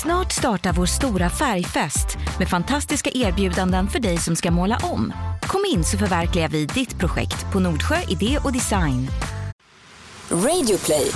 Snart startar vår stora färgfest med fantastiska erbjudanden för dig som ska måla om. Kom in så förverkligar vi ditt projekt på Nordsjö Idé och Design. Radio Play.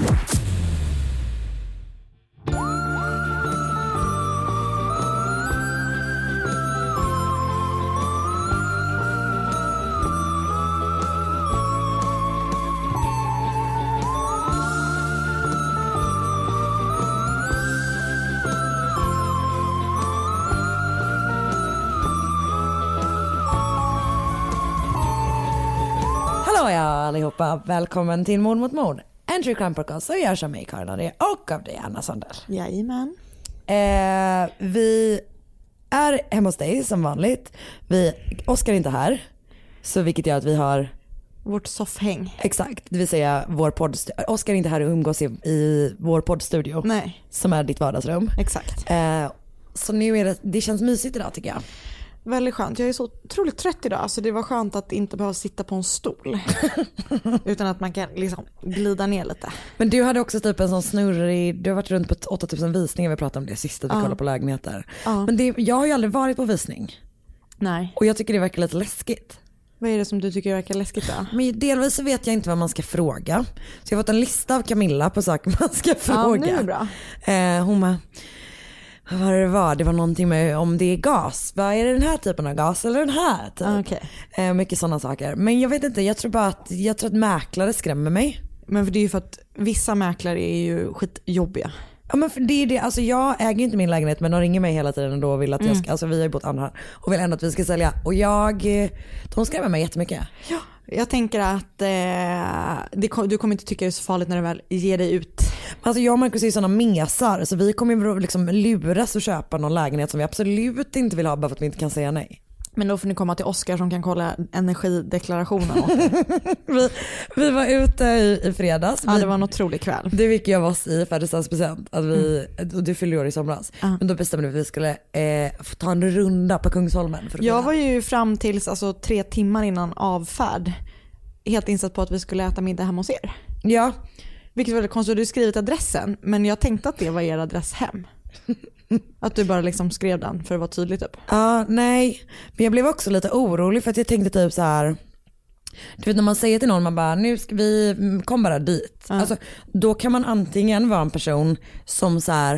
Hallå allihopa, välkommen till Mord mot mord. En true crime podcast och jag som mig Karin André och av dig Anna Sandell. Jajamän. Vi är hemma hos dig som vanligt. Oskar är inte här, så vilket gör att vi har vårt soffhäng. Exakt, det vill säga vår poddstudio. Oskar är inte här och umgås i vår poddstudio. Nej. Som är ditt vardagsrum. Exakt. Så nu är det känns mysigt idag tycker jag. Väldigt skönt. Jag är så otroligt trött idag så det var skönt att inte behöva sitta på en stol. Utan att man kan liksom glida ner lite. Men du hade också typ en sån snurrig, du har varit runt på 8000 visningar, vi pratade om det sist att vi kollade på lägenheter. Men jag har ju aldrig varit på visning. Nej. Och jag tycker det verkar lite läskigt. Vad är det som du tycker verkar läskigt då? Men delvis så vet jag inte vad man ska fråga. Så jag har fått en lista av Camilla på saker man ska fråga. Ja, det är bra. Hon bara, vad var det? Det var någonting med om det är gas. Vad är det, den här typen av gas eller den här typ? Okay. Mycket sådana saker. Men jag vet inte, jag tror att mäklare skrämmer mig. Men för det är ju för att vissa mäklare är ju skitjobbiga. Ja men för det är det, alltså jag äger inte min lägenhet men de ringer mig hela tiden och då vill att jag ska, alltså vi har ju bott andra och vill ändå att vi ska sälja och de skrämmer mig jättemycket. Ja, jag tänker att du kommer inte tycka det är så farligt när du väl ger dig ut. Alltså jag och Marcus är ju sådana mesar så vi kommer ju liksom luras och köpa någon lägenhet som vi absolut inte vill ha bara för att vi inte kan säga nej. Men då får ni komma till Oskar som kan kolla energideklarationen. vi var ute i fredags. Ja, det var en otrolig kväll. Det fick jag av oss i födelsedagspresent. Och du fyllde år i somras. Men då bestämde vi att vi skulle få ta en runda på Kungsholmen. Jag var ju fram tills 3 timmar innan avfärd helt insatt på att vi skulle äta middag hemma hos er. Ja. Vilket var väldigt konstigt. Du har skrivit adressen men jag tänkte att det var er adress hem. Att du bara liksom skrev den för att vara tydlig typ. Ja, nej. Men jag blev också lite orolig för att jag tänkte typ så här. Du vet när man säger till någon man bara nu ska vi kom bara dit. Alltså, då kan man antingen vara en person som så här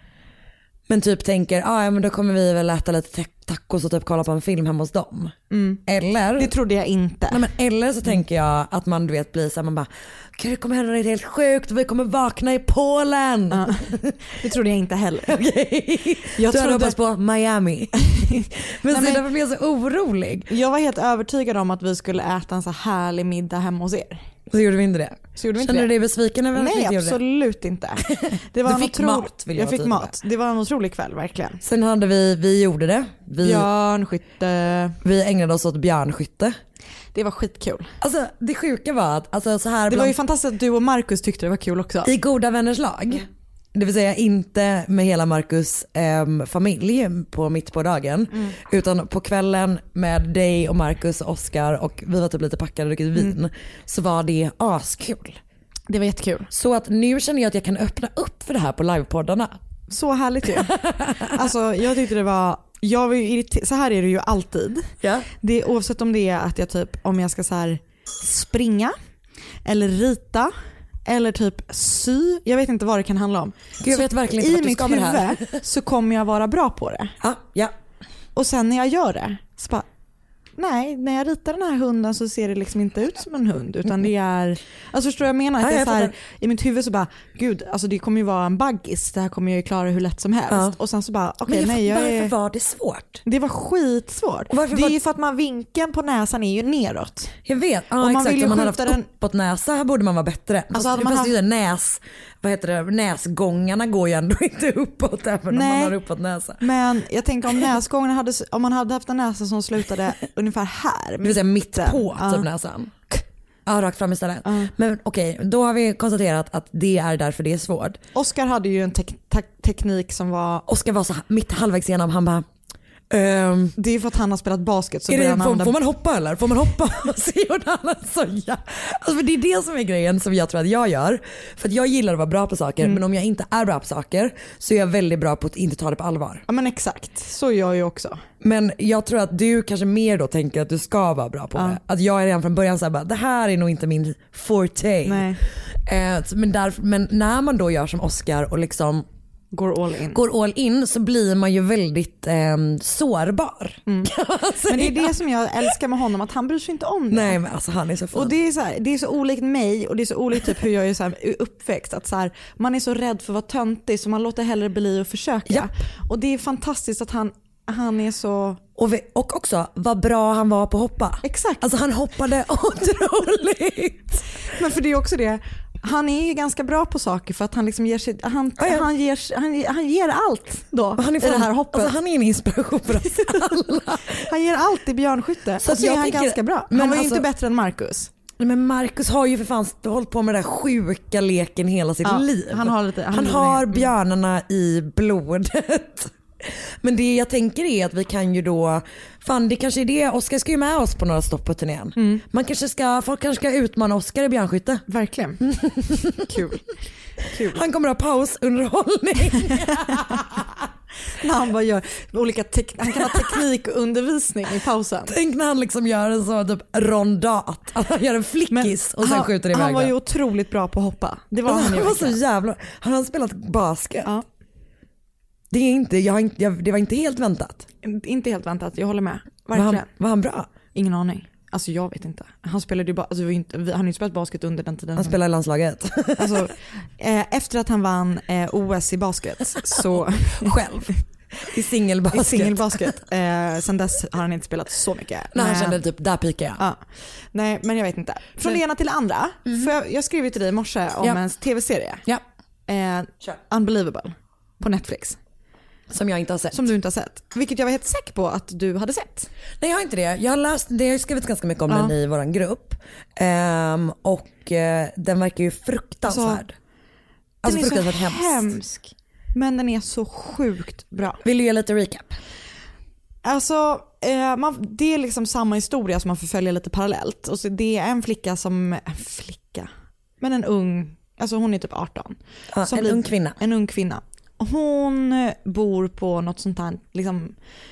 men typ tänker ja men då kommer vi väl äta lite tacos och typ kolla på en film hemma hos dem. Eller det trodde jag inte. Nej, men eller så tänker jag att man du vet blir så här, man bara okej, det kommer hända något helt sjukt och vi kommer vakna i Polen. Det trodde jag inte heller. Okej. Jag trodde hoppas på Miami. Men därför blev jag så orolig. Jag var helt övertygad om att vi skulle äta en så härlig middag hemma hos er. Så gjorde vi inte det. Kände du dig besviken över att vi inte gjorde det? Nej, absolut inte. Det var du fick mat. Jag fick mat. Det var en otrolig kväll verkligen. Sen hade vi gjorde det. Björnskytte. Vi ägnade oss åt björnskytte. Det var skitkul. Alltså det sjuka var att så här det var ju fantastiskt att du och Marcus tyckte det var kul också. I goda vänners lag. Det vill säga inte med hela Marcus familj mitt på dagen utan på kvällen med dig och Marcus och Oskar och vi var typ lite packade och druckit vin så var det askul. Det var jättekul. Så att nu känner jag att jag kan öppna upp för det här på livepoddarna. Så härligt ju. Alltså jag tyckte det var så här är det ju alltid. Ja. Det är, oavsett om det är att jag typ om jag ska så här springa eller rita eller typ sy. Jag vet inte vad det kan handla om. Jag vet verkligen inte i mitt huvud så kommer jag vara bra på det. Ja. Och sen när jag gör det så bara nej, när jag ritar den här hunden så ser det liksom inte ut som en hund utan det är, alltså förstår jag menar att jag så här, i mitt huvud så bara gud, alltså det kommer ju vara en baggis, det här kommer jag ju klara hur lätt som helst och sen så bara varför var det svårt? Det var skitsvårt. Det är ju för att vinkeln på näsan är ju neråt. Jag vet, och man vill ju om man hade haft den uppåt näsa här borde man vara bättre. Alltså hade man haft näsgångarna går ju ändå inte uppåt även om man har uppåt näsa. Men jag tänkte om man hade haft en näsa som slutade ungefär här. Det vill säga mitt på typ näsan. Ja, rakt fram istället. Men okej, då har vi konstaterat att det är därför det är svårt. Oskar hade ju en teknik som var... Oskar var så mitt halvvägs igenom, han bara Det är för att han har spelat basket så får man hoppa eller? Får man hoppa? Alltså, det är det som är grejen som jag tror att jag gör. För att jag gillar att vara bra på saker, men om jag inte är bra på saker så är jag väldigt bra på att inte ta det på allvar. Ja men exakt, så gör jag också. Men jag tror att du kanske mer då tänker att du ska vara bra på det. Att jag är redan från början såhär bara, det här är nog inte min forte. Nej. Men när man då gör som Oscar och liksom går all in så blir man ju väldigt sårbar. Men det är det som jag älskar med honom, att han bryr sig inte om det. Nej men alltså han är så fin. Och det är så olikt mig och det är så olikt typ hur jag är så här uppväxt, att så här, man är så rädd för att vara töntig så man låter hellre bli och försöka. Japp. Och det är fantastiskt att han är så... Och också vad bra han var på att hoppa. Exakt. Alltså han hoppade otroligt. Men för det är också det, han är ju ganska bra på saker för att han liksom ger sig, han ger allt då han är i det här hoppet. Alltså han är en inspiration för oss alla. Han ger allt i björnskytte. Så är han ganska bra. Han var ju inte bättre än Marcus. Men Marcus har ju för fan hållit på med den där sjuka leken hela sitt liv. Han har björnarna i blodet. Men det jag tänker är att vi kan ju då, fan det kanske är det, Oscar ska ju med oss på några stopp på turnén. Folk kanske ska utmana Oscar i björnskytte. Verkligen. Kul. Han kommer att ha pausunderhållning. När han bara gör olika han kan ha teknikundervisning i pausen. Tänk när han liksom gör en sån typ rondat, han gör en flickis och sen skjuter iväg. Han var ju otroligt bra på att hoppa. Det var han ju. Han var så jävla, han har spelat basket. Ja. Det var inte helt väntat. Inte helt väntat, jag håller med. Verkligen. Var han bra? Ingen aning. Alltså jag vet inte. Han spelade ju bara, alltså, han har ju spelat basket under den tiden. Han spelade i landslaget. Alltså, efter att han vann OS i basket så själv. I singelbasket. Sen dess har han inte spelat så mycket. Nej, han kände typ, där pikar jag. Ja. Nej, men jag vet inte. Från det ena till det andra. För jag skrev till dig i morse om en tv-serie. Ja. Unbelievable. På Netflix. Som jag inte har sett. Som du inte har sett. Vilket jag var helt säker på att du hade sett. Nej, jag har inte det. Jag har läst det, jag har skrivit ganska mycket om den i våran grupp. Och den verkar ju fruktansvärd. Den är så hemsk. Men den är så sjukt bra. Vill du ge lite recap? Alltså, det är liksom samma historia som man förföljer lite parallellt. Och så det är en flicka men en ung, alltså hon är typ 18. En ung kvinna. Hon bor på något sånt här liksom,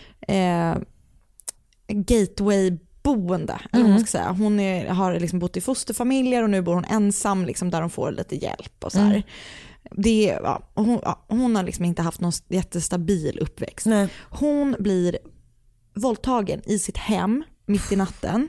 gateway-boende. Eller vad man ska säga. Hon har liksom bott i fosterfamiljer och nu bor hon ensam liksom, där hon får lite hjälp och så här. Hon har liksom inte haft någon jättestabil uppväxt. Nej. Hon blir våldtagen i sitt hem mitt i natten.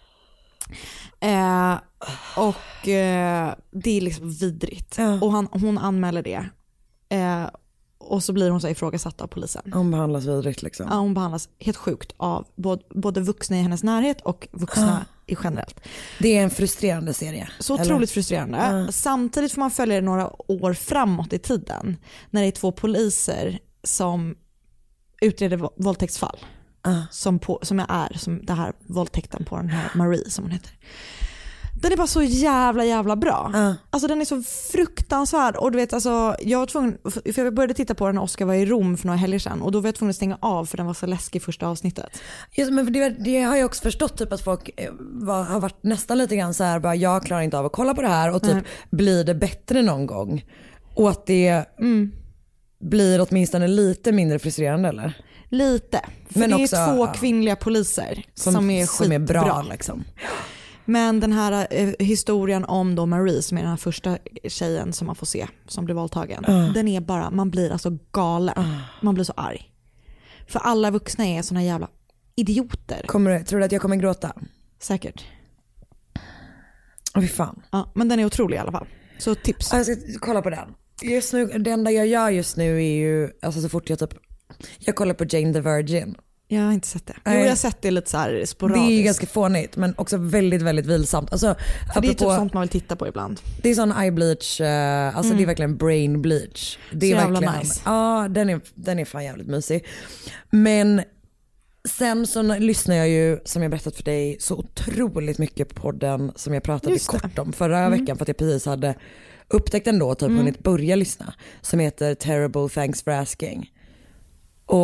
Det är liksom vidrigt. Och hon anmäler det. Och så blir hon så ifrågasatt av polisen. Hon behandlas vidrigt liksom. Ja, hon behandlas helt sjukt av både vuxna i hennes närhet och vuxna i generellt. Det är en frustrerande serie. Så otroligt frustrerande. Samtidigt får man följa det några år framåt i tiden. När det är 2 poliser som utreder våldtäktsfall. Som det här våldtäkten på den här Marie som hon heter. Den är bara så jävla bra. Alltså den är så fruktansvärd. Och du vet, alltså, jag var tvungen, för jag började titta på den när Oscar var i Rom för några helger sedan. Och då var jag tvungen att stänga av för den var så läskig första avsnittet. Just, men det har jag också förstått typ, att folk har varit nästan lite grann så här, bara, jag klarar inte av att kolla på det här. Och typ, blir det bättre någon gång? Och att det blir åtminstone lite mindre frustrerande, eller? Lite. För men det också, är 2 kvinnliga poliser som är bra liksom. Men den här historien om då Marie, som är den här första tjejen som man får se som blir våldtagen, den är bara, man blir alltså galen. Man blir så arg. För alla vuxna är såna jävla idioter. Tror du att jag kommer gråta? Säkert. Åh, fy fan. Ja, men den är otrolig i alla fall. Så tips. Jag ska kolla på den. Just nu, det enda jag gör just nu är ju, alltså så fort jag kollar på Jane the Virgin. Jag har inte sett det. Jo, jag har sett det lite så här sporadiskt. Det är ju ganska fånigt men också väldigt, väldigt vilsamt. Alltså, för det är typ sånt man vill titta på ibland. Det är sån eye bleach, alltså det är verkligen brain bleach. Det är så verkligen nice. Ja, den är fan jävligt mysig. Men sen så lyssnar jag ju, som jag berättat för dig, så otroligt mycket på podden som jag pratade kort om förra veckan, för att jag precis hade upptäckt den då, typ hunnit börja lyssna, som heter Terrible Thanks for Asking. Och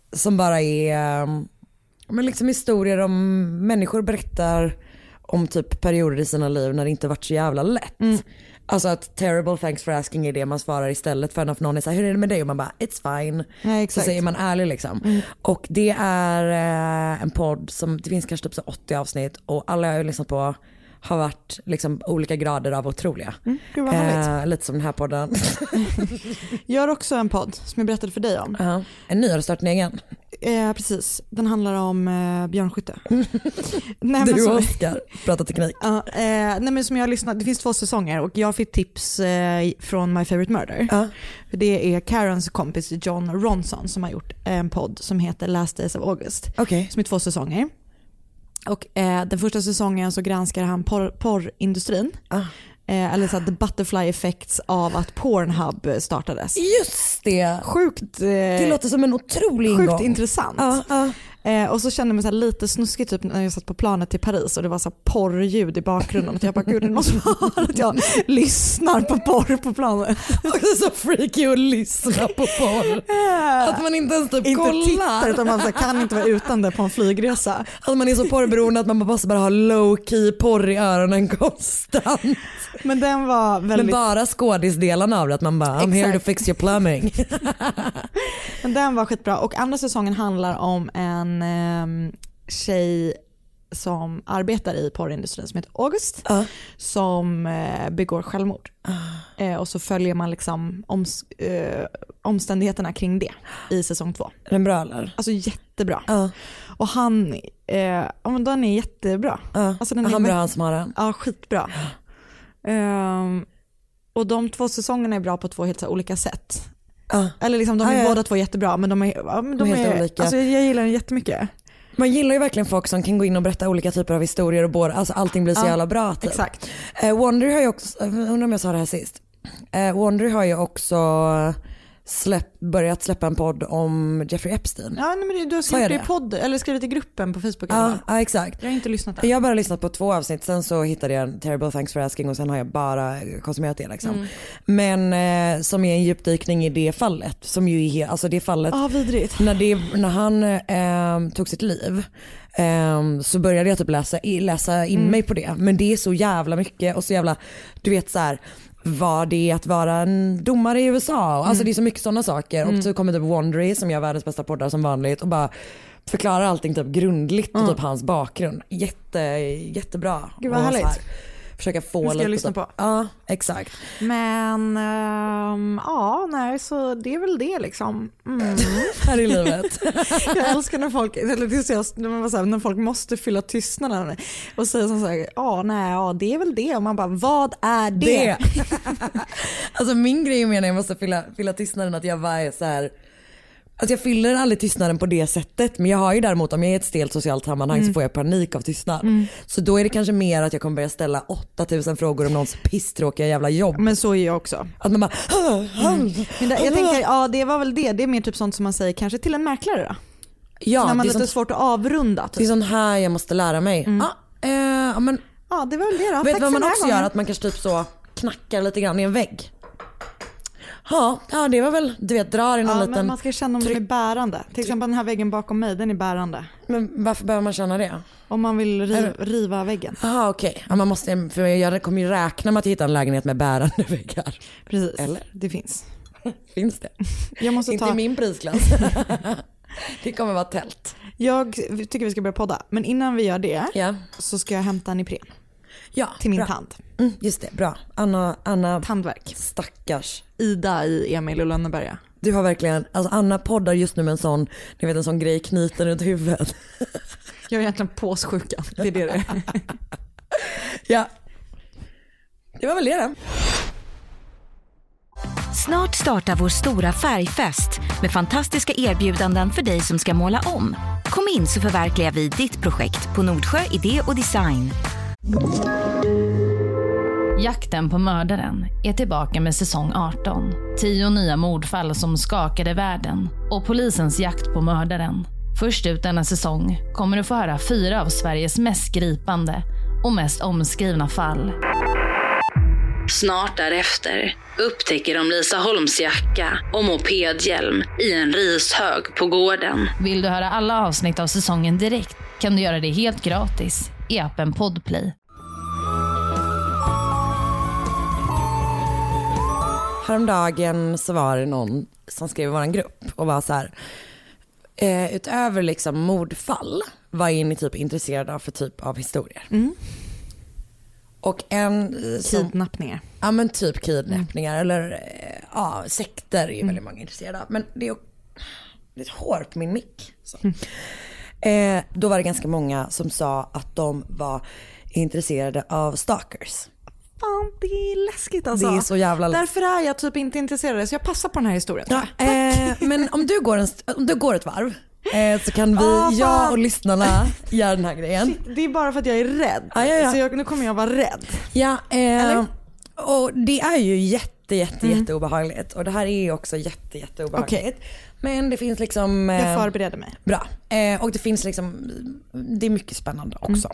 som bara är men liksom historier om människor berättar om typ perioder i sina liv när det inte varit så jävla lätt. Alltså att terrible thanks for asking är det man svarar istället för att någon är så här, hur är det med dig? Och man bara it's fine. Ja, så säger man ärlig liksom. Och det är en podd som det finns kanske typ så 80 avsnitt och alla jag har lyssnat på har varit liksom olika grader av otroliga. Gud vad härligt. Lite som den här podden. Jag har också en podd som jag berättade för dig om. En ny, har du startat en egen? Precis, den handlar om björnskytte. Nej, du och Oskar pratar teknik. Nej, men som jag har lyssnat, det finns 2 säsonger och jag fick tips från My Favorite Murder. Det är Karens kompis John Ronson som har gjort en podd som heter Last Days of August. Som är 2 säsonger. Och den första säsongen så granskar han porrindustrin. Eller så här, the butterfly effects av att Pornhub startades. Just det. Sjukt. Det låter som en otrolig ingång. Sjukt intressant. Och så kände jag mig så här lite snuskig typ när jag satt på planet till Paris och det var så här porrljud i bakgrunden och jag bara gud det måste vara att jag lyssnar på porr på planet. Och så freaky att lyssna på porr. Att man inte ens typ inte kollar. Tittar utan man så här, kan inte vara utan det på en flygresa. Att man är så porrberoende att man måste bara ha low key porr i öronen konstant. Men den var väldigt... Men bara skådisdelarna av det att man bara I'm here to fix your plumbing. Men den var skitbra och andra säsongen handlar om en tjej som arbetar i porrindustrin som heter August som begår självmord. Och så följer man liksom omständigheterna kring det i säsong 2. Är den bra eller? Alltså jättebra. Och han men den är jättebra. Alltså, den han är bra, han som har den. Ja, skitbra. Och de 2 säsongerna är bra på 2 helt så olika sätt. Eller liksom de är båda 2 jättebra men de är helt olika. Alltså jag gillar den jättemycket. Man gillar ju verkligen folk som kan gå in och berätta olika typer av historier och båda, alltså allting blir så jävla bra typ. Exakt. Wonder har ju också, undrar om jag sa det här sist. Wonder har ju också börjat släppa en podd om Jeffrey Epstein. Ja, men du har skrivit i podd eller skrivit i gruppen på Facebook. Ja, exakt. Jag har inte lyssnat där. Jag har bara lyssnat på 2 avsnitt, sen så hittade jag en Terrible Thanks for Asking och sen har jag bara konsumerat det liksom. Men som är en djupdykning i det fallet som ju är alltså det fallet vidrigt. När han tog sitt liv så började jag typ läsa in mig på det, men det är så jävla mycket och så jävla, du vet så här vad det är att vara en domare i USA. Alltså det är så mycket sådana saker. Och så kommer typ Wondery som gör världens bästa poddar som vanligt och bara förklarar allting typ grundligt och typ hans bakgrund. Jättebra. Gud vad härligt. Försöka få lite. Ska jag lyssna typ. på. Ja, exakt. Men nej så det är väl det liksom. Här i livet. Jag älskar när folk när folk måste fylla tystnaden och säga så här, det är väl det och man bara vad är det? Alltså min grej med när jag måste fylla tystnaden att jag bara är så här. Alltså jag fyller aldrig tystnaden på det sättet, men jag har ju däremot om jag är i ett stelt socialt sammanhang så får jag panik av tystnad. Så då är det kanske mer att jag kommer börja ställa 8000 frågor om någons pisstråkiga jävla jobb. Men så är jag också. Att man bara Men jag tänker, det var väl det är mer typ sånt som man säger kanske till en mäklare då. Ja, när man det är lite svårt att avrunda typ. Det är sånt här jag måste lära mig. Men det var väl det då. Vet du vad man också gör? Att man kanske typ så knackar lite grann i en vägg. Ja, det var väl, du vet, drar i någon liten... men man ska känna om den är bärande. Till exempel den här väggen bakom mig, den är bärande. Men varför behöver man känna det? Om man vill riva väggen. Jaha, okej. Ja, man måste, för jag kommer ju räkna med att hitta en lägenhet med bärande väggar. Precis, eller? det finns. Finns det? Jag måste inte i min prisklass. Det kommer vara tält. Jag tycker vi ska börja podda. Men innan vi gör det så ska jag hämta en Ipren. Ja, till min tand. Just det, bra. Anna tandverk. Stackars. Ida i Emil och Lönneberga. Du har verkligen, alltså Anna poddar just nu med en sån grej knuten runt huvudet. Jag är egentligen påssjukan, det är det. Ja. Det var väl det då. Snart startar vår stora färgfest med fantastiska erbjudanden för dig som ska måla om. Kom in så förverkligar vi ditt projekt på Nordsjö Idé och Design. Jakten på mördaren är tillbaka med säsong 18. 10 nya mordfall som skakade världen och polisens jakt på mördaren. Först ut denna säsong kommer du få höra 4 av Sveriges mest gripande och mest omskrivna fall. Snart därefter upptäcker de Lisa Holms jacka och mopedhjälm i en rishög på gården. Vill du höra alla avsnitt av säsongen direkt kan du göra det helt gratis i appen Podplay. Häromdagen så var det någon som skrev i vår grupp och var så här, utöver liksom mordfall, vad är ni typ intresserade av för typ av historier? Och en kidnappningar. Ja men typ kidnappningar eller sekter är ju väldigt många intresserade av. Men det är lite hår på min mick. Då var det ganska många som sa att de var intresserade av stalkers. Fan, det är läskigt alltså. Det är så jävla läskigt. Därför är jag typ inte intresserad, så jag passar på den här historien. Ja, men om du går ett varv så kan jag och lyssnna göra den här grejen. Shit, det är bara för att jag är rädd. Så nu kommer jag vara rädd. Ja, och det är ju jätte obehagligt. Och det här är ju också jätte obehagligt. Okay. Men det finns liksom... jag förbereder mig. Bra. Och det finns liksom... Det är mycket spännande också.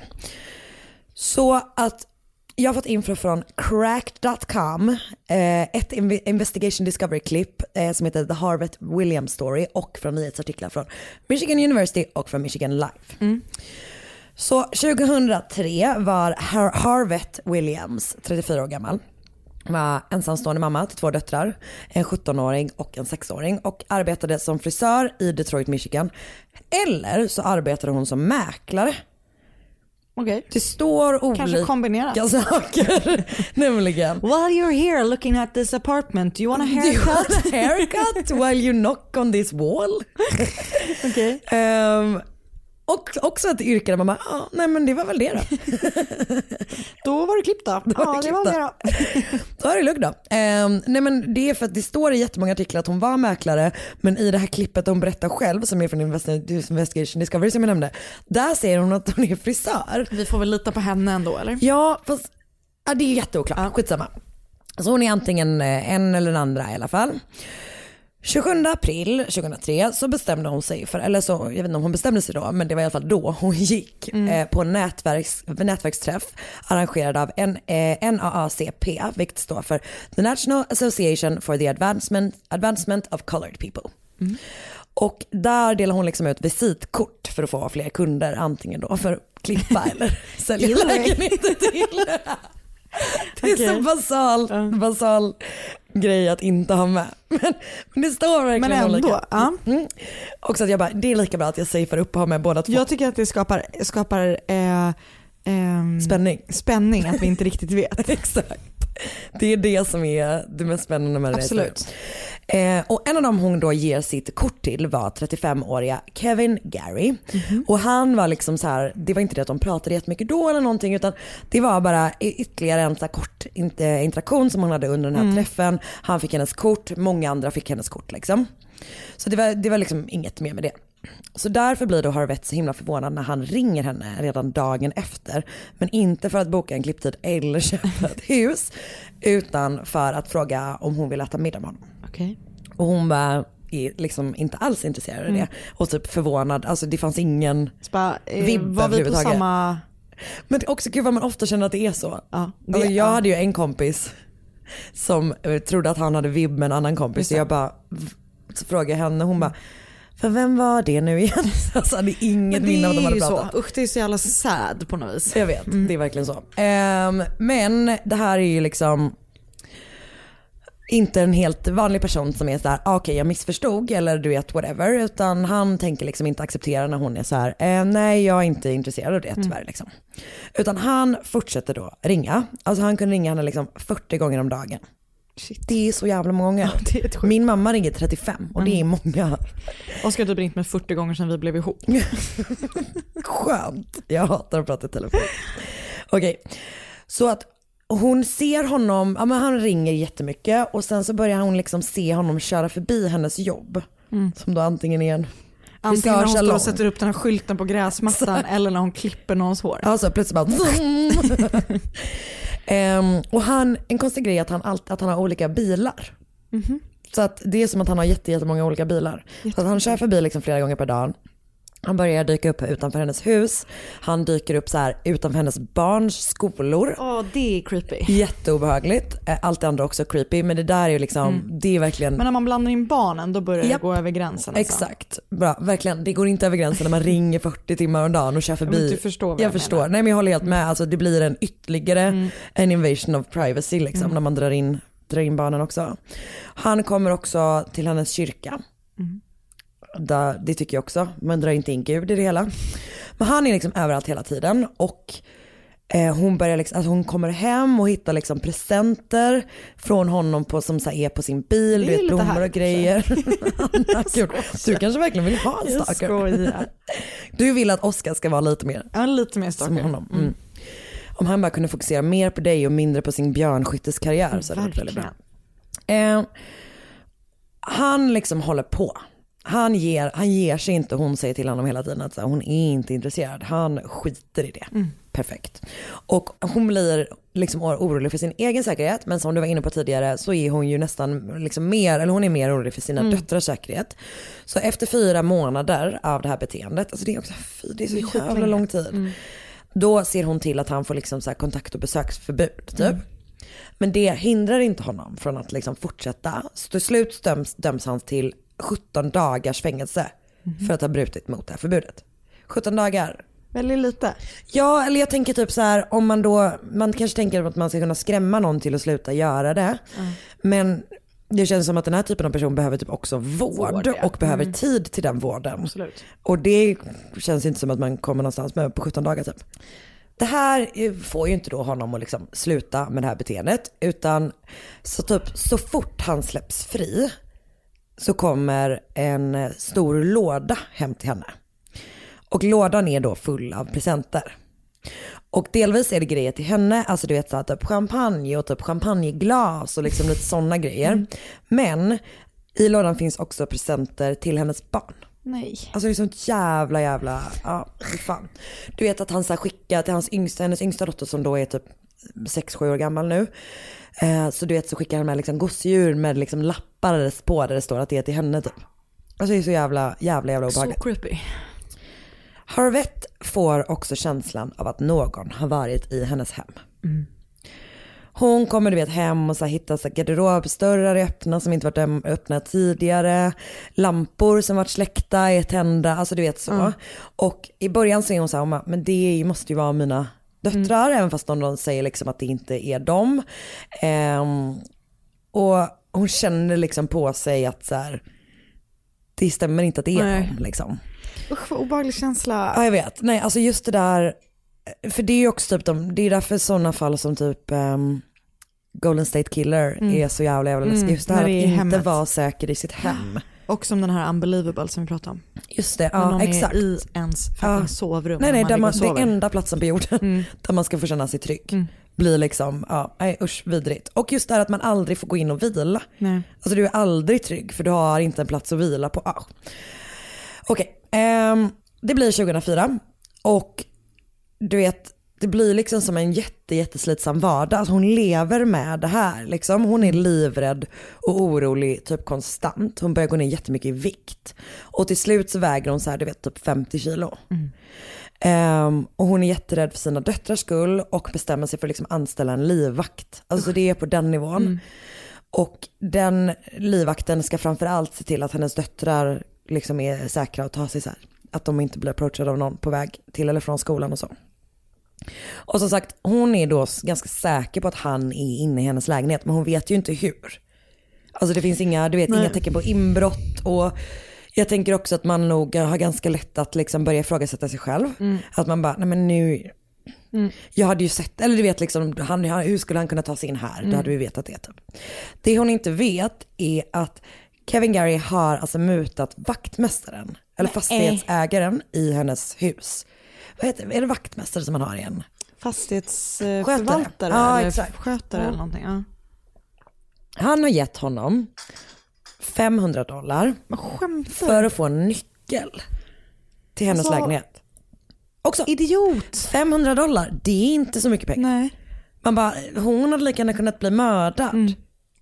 Så att jag har fått info från cracked.com, ett investigation discovery-klipp som heter The Harvett Williams Story och från nyhetsartiklar från Michigan University och från Michigan Life. Så 2003 var Harvett Williams 34 år gammal. Var ensamstående mamma till 2 döttrar, en 17-åring och en 6-åring, och arbetade som frisör i Detroit, Michigan. Eller så arbetade hon som mäklare. Okay. Det står olika saker nämligen. While you're here looking at this apartment, do you want a haircut? While you knock on this wall. Okay. Och också ett yrke där man bara, nej men det var väl det då. Då var det klippt då. Det var det då. Då är det lugnt då. Nej men det är för att det står i jättemånga artiklar att hon var mäklare, men i det här klippet hon berättar själv som är från Investigation Discovery som jag nämnde, där säger hon att hon är frisör. Vi får väl lita på henne ändå eller? Ja, fast det är jätteoklart. Skitsamma. Så hon är antingen en eller den andra i alla fall. 27 april 2003 så bestämde hon sig för, eller så, jag vet inte om hon bestämde sig då, men det var i alla fall då hon gick på en nätverksträff arrangerad av NAACP, vilket står för The National Association for the Advancement of Colored People. Och där delar hon liksom ut visitkort för att få fler kunder, antingen då för att klippa eller sälja lägenheter till. Det är så basal grej att inte ha med. Men det står verkligen ändå, olika. Också att jag bara, det är lika bra att jag safear upp och har med båda två. Jag tycker att det skapar spänning att vi inte riktigt vet. Exakt. Det är det som är det mest spännande med det. Absolut. Och en av dem hon då ger sitt kort till var 35-åriga Kevin Gary. Och han var liksom så här, det var inte det att de pratade jättemycket då eller någonting, utan det var bara ytterligare en så här kort interaktion som hon hade under den här träffen. Han fick hennes kort, många andra fick hennes kort liksom. Så det var liksom inget mer med det. Så därför blir då Harvett så himla förvånad när han ringer henne redan dagen efter. Men inte för att boka en klipptid eller köpa ett hus, utan för att fråga om hon vill äta middag med honom. Okay. Och hon var liksom inte alls intresserad av det. Och typ förvånad, alltså det fanns ingen vibb överhuvudtaget. Samma... Men det är också kul vad man ofta känner att det är så. Ja, alltså, jag hade ju en kompis som trodde att han hade vibb med en annan kompis. Så jag bara, så frågade jag henne, hon bara, för vem var det nu igen? Alltså det är inget minne av de hade pratat. Så. Usch, det är så jävla sad på något vis. Jag vet, det är verkligen så. Men det här är ju liksom inte en helt vanlig person som är så här, okej, jag missförstod eller du vet whatever, utan han tänker liksom inte acceptera när hon är så här, nej jag är inte intresserad av det tyvärr liksom. Utan han fortsätter då ringa. Alltså han kunde ringa henne liksom 40 gånger om dagen. Shit. Det är så jävla många gånger. Ja, min mamma ringer 35 och det är många. Oskar har typ ringt mig 40 gånger sedan vi blev ihop. Skönt. Jag hatar att prata i telefon. Okej. Så att hon ser honom, ja men han ringer jättemycket och sen så börjar hon liksom se honom köra förbi hennes jobb. Som då antingen är en antingen när hon står och sätter upp den här skylten på gräsmattan eller när hon klipper någons hår. Alltså plötsligt bara och en konstig grej är att han har olika bilar. Så att det är som att han har jättemånga olika bilar. Så att han kör förbi liksom flera gånger per dag. Han börjar dyka upp utanför hennes hus. Han dyker upp så här utanför hennes barns skolor. Det är creepy. Jätteobehagligt. Allt det andra också creepy. Men det där är ju liksom, det är verkligen... Men när man blandar in barnen då börjar det gå över gränsen. Alltså. Exakt. Bra, verkligen. Det går inte över gränsen när man ringer 40 timmar om dagen och kör förbi. Men du förstår vad jag förstår. Nej men jag håller helt med. Alltså, det blir en ytterligare en invasion of privacy liksom, när man drar in barnen också. Han kommer också till hennes kyrka. Det tycker jag också. Man drar inte in Gud i det hela. Men han är liksom överallt hela tiden. Och hon börjar liksom, alltså hon kommer hem och hittar liksom presenter från honom som så här, är på sin bil. Det är blommor och grejer. Du kanske verkligen vill ha en stalker. Du vill att Oscar ska vara lite mer. Ja, lite mer stalker. Som honom. Om han bara kunde fokusera mer på dig och mindre på sin björnskytteskarriär så hade det varit väldigt bra. Han liksom håller på. Han ger sig inte. Hon säger till honom hela tiden att hon är inte intresserad. Han skiter i det. Perfekt. Och hon blir liksom orolig för sin egen säkerhet. Men som du var inne på tidigare så är hon ju nästan liksom mer, eller hon är mer orolig för sina döttrars säkerhet. Så efter 4 månader av det här beteendet, alltså det är också det är så jävla lång tid. Då ser hon till att han får liksom så här kontakt- och besöksförbud typ. Men det hindrar inte honom från att liksom fortsätta. Så till slut döms han till 17 dagars fängelse för att ha brutit mot det här förbudet. 17 dagar. Väldigt lite. Ja, eller jag tänker typ så här, om man kanske tänker att man ska kunna skrämma någon till att sluta göra det. Men det känns som att den här typen av person behöver typ också vård och behöver tid till den vården. Absolut. Och det känns inte som att man kommer någonstans med på 17 dagar typ. Det här får ju inte då honom att liksom sluta med det här beteendet, utan så fort han släpps fri så kommer en stor låda hem till henne. Och lådan är då full av presenter. Och delvis är det grejer till henne, alltså du vet så här, typ champagne och typ champagneglas och liksom lite sådana grejer. Men i lådan finns också presenter till hennes barn. Nej. Alltså det är sånt jävla, fan. Du vet att han så här skickar till hennes yngsta dotter som då är typ 6-7 år gammal nu. Så du vet så skickar han med liksom gosedjur med liksom lappar på där det står att det är till henne typ. Alltså det är så jävla obehagligt. Så creepy. Harvette får också känslan av att någon har varit i hennes hem. Hon kommer du vet hem och så hittar så garderobsdörrar öppna som inte varit öppna tidigare. Lampor som varit släckta är tända, alltså du vet så. Och i början så är hon så här, men det måste ju vara mina döttrar, även fast de säger liksom att det inte är dem. Och hon känner liksom på sig att så här, det stämmer inte att det är dem liksom. Usch, vad obehaglig känsla. Ja, jag vet. Nej, alltså just det där, för det är ju också typ det är därför sådana fall som typ Golden State Killer är så jävla läskigt. Just det här att inte vara säker i sitt hem. Och som den här Unbelievable som vi pratade om. Just det, ja exakt. Är i ens sovrum. Nej, det är enda platsen på jorden där man ska få känna sig trygg. Blir liksom, usch, vidrigt. Och just det här att man aldrig får gå in och vila. Nej. Alltså du är aldrig trygg för du har inte en plats att vila på. Okej, det blir 2004 och du vet, det blir liksom som en jätteslitsam vardag. Alltså hon lever med det här liksom. Hon är livrädd och orolig typ konstant. Hon börjar gå ner jättemycket i vikt. Och till slut så väger hon så här, du vet, typ 50 kilo. Och hon är jätterädd för sina döttrars skull och bestämmer sig för att liksom anställa en livvakt. Alltså det är på den nivån. Och den livvakten ska framförallt se till att hennes döttrar liksom är säkra och ta sig så här. Att de inte blir approachade av någon på väg till eller från skolan och så. Och som sagt, hon är då ganska säker på att han är inne i hennes lägenhet, men hon vet ju inte hur. Alltså det finns inga tecken på inbrott, och jag tänker också att man nog har ganska lätt att liksom börja ifrågasätta sig själv. Att man bara, nej men nu, jag hade ju sett, eller du vet liksom, hur skulle han kunna ta sig in här? Då hade vi vetat det typ. Det hon inte vet är att Kevin Gary har alltså mutat vaktmästaren, eller fastighetsägaren i hennes hus. Vad heter det? Är det vaktmästare som man har igen? Fastighetsförvaltare eller exakt. Skötare eller någonting. Ja. Han har gett honom $500 för att få en nyckel till hennes lägenhet. Också idiot. $500, det är inte så mycket pengar. Nej. Man bara, hon hade lika gärna kunnat bli mördad.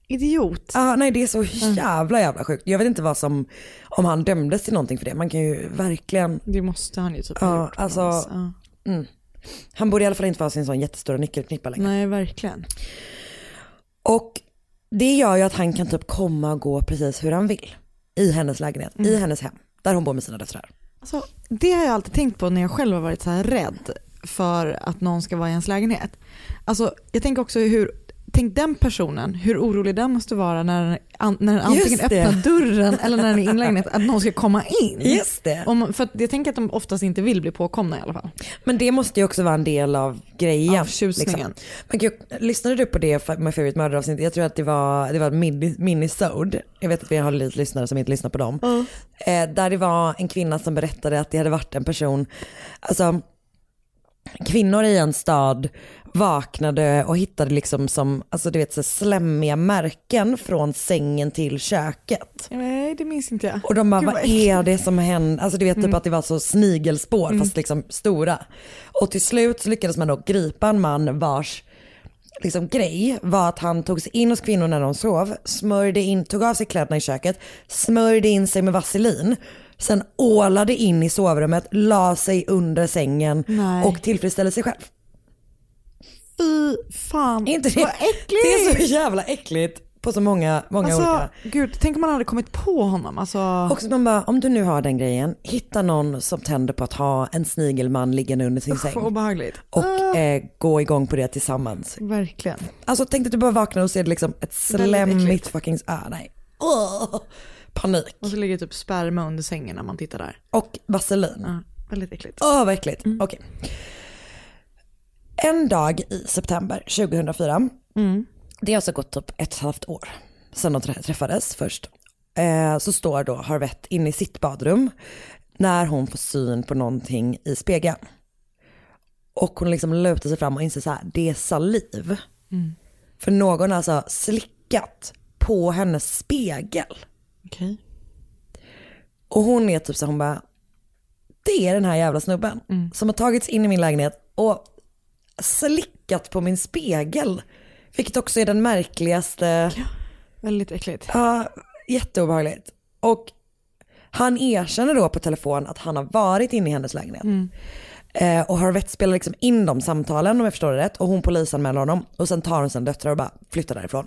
idiot. Nej, det är så jävla sjukt. Jag vet inte om han dömdes till någonting för det. Man kan ju verkligen... Det måste han ju typ ha gjort. Alltså, han borde i alla fall inte vara sin sån jättestora nyckelknippa längre. Nej, verkligen. Och det gör ju att han kan typ komma och gå precis hur han vill. I hennes lägenhet, i hennes hem. Där hon bor med sina döttrar. Alltså, det har jag alltid tänkt på när jag själv har varit så här rädd för att någon ska vara i ens lägenhet. Alltså, jag tänker också tänk den personen, hur orolig den måste vara när den antingen öppnar dörren eller när den är inlägenhet, att någon ska komma in. Just det. För att jag tänker att de oftast inte vill bli påkomna i alla fall. Men det måste ju också vara en del av grejen. Av tjusningen. Liksom. Men lyssnade du på det med Favorite Murder-avsnitt? Jag tror att det var ett minisode. Jag vet att vi har lite lyssnare som inte lyssnar på dem. Där det var en kvinna som berättade att det hade varit en person, alltså kvinnor i en stad vaknade och hittade liksom som, alltså du vet, så slämmiga märken från sängen till köket. Nej, det minns inte jag. Och de bara, vad är det som händer? Alltså du vet typ att det var så snigelspår fast liksom stora. Och till slut så lyckades man då gripa en man vars liksom grej var att han tog sig in hos kvinnor när de sov, tog av sig kläderna i köket, smörjde in sig med vaselin. Sen ålade in i sovrummet, la sig under sängen och tillfredsställde sig själv. Fy fan, inte det, vad äckligt. Det är så jävla äckligt på så många olika. Gud, tänk om man hade kommit på honom. Alltså. Och så man bara, om du nu har den grejen, hitta någon som tänder på att ha en snigelman liggande under sin säng. Obehagligt. Och gå igång på det tillsammans. Verkligen. Alltså tänk att du bara vaknar och ser liksom ett slemmigt fucking... nej. Panik. Och så ligger typ sperma under sängen när man tittar där. Och vaselin. Väldigt äckligt. Vad äckligt. Okej. En dag i september 2004. Det har alltså gått typ 1,5 år sedan de träffades först. Så står då Harvette inne i sitt badrum när hon får syn på någonting i spegeln. Och hon liksom lutar sig fram och inser så här, det är saliv. För någon har alltså slickat på hennes spegel. Okej. Och hon är typ så, hon bara, det är den här jävla snubben som har tagits in i min lägenhet och slickat på min spegel. Vilket också är den märkligaste. Ja, väldigt äckligt. Ja, jätteobehagligt. Och han erkänner då på telefon att han har varit inne i hennes lägenhet. Och Harvette spelar liksom in de samtalen, om jag förstår det rätt. Och hon polisanmäler honom. Och sen tar hon sina döttrar och bara flyttar därifrån.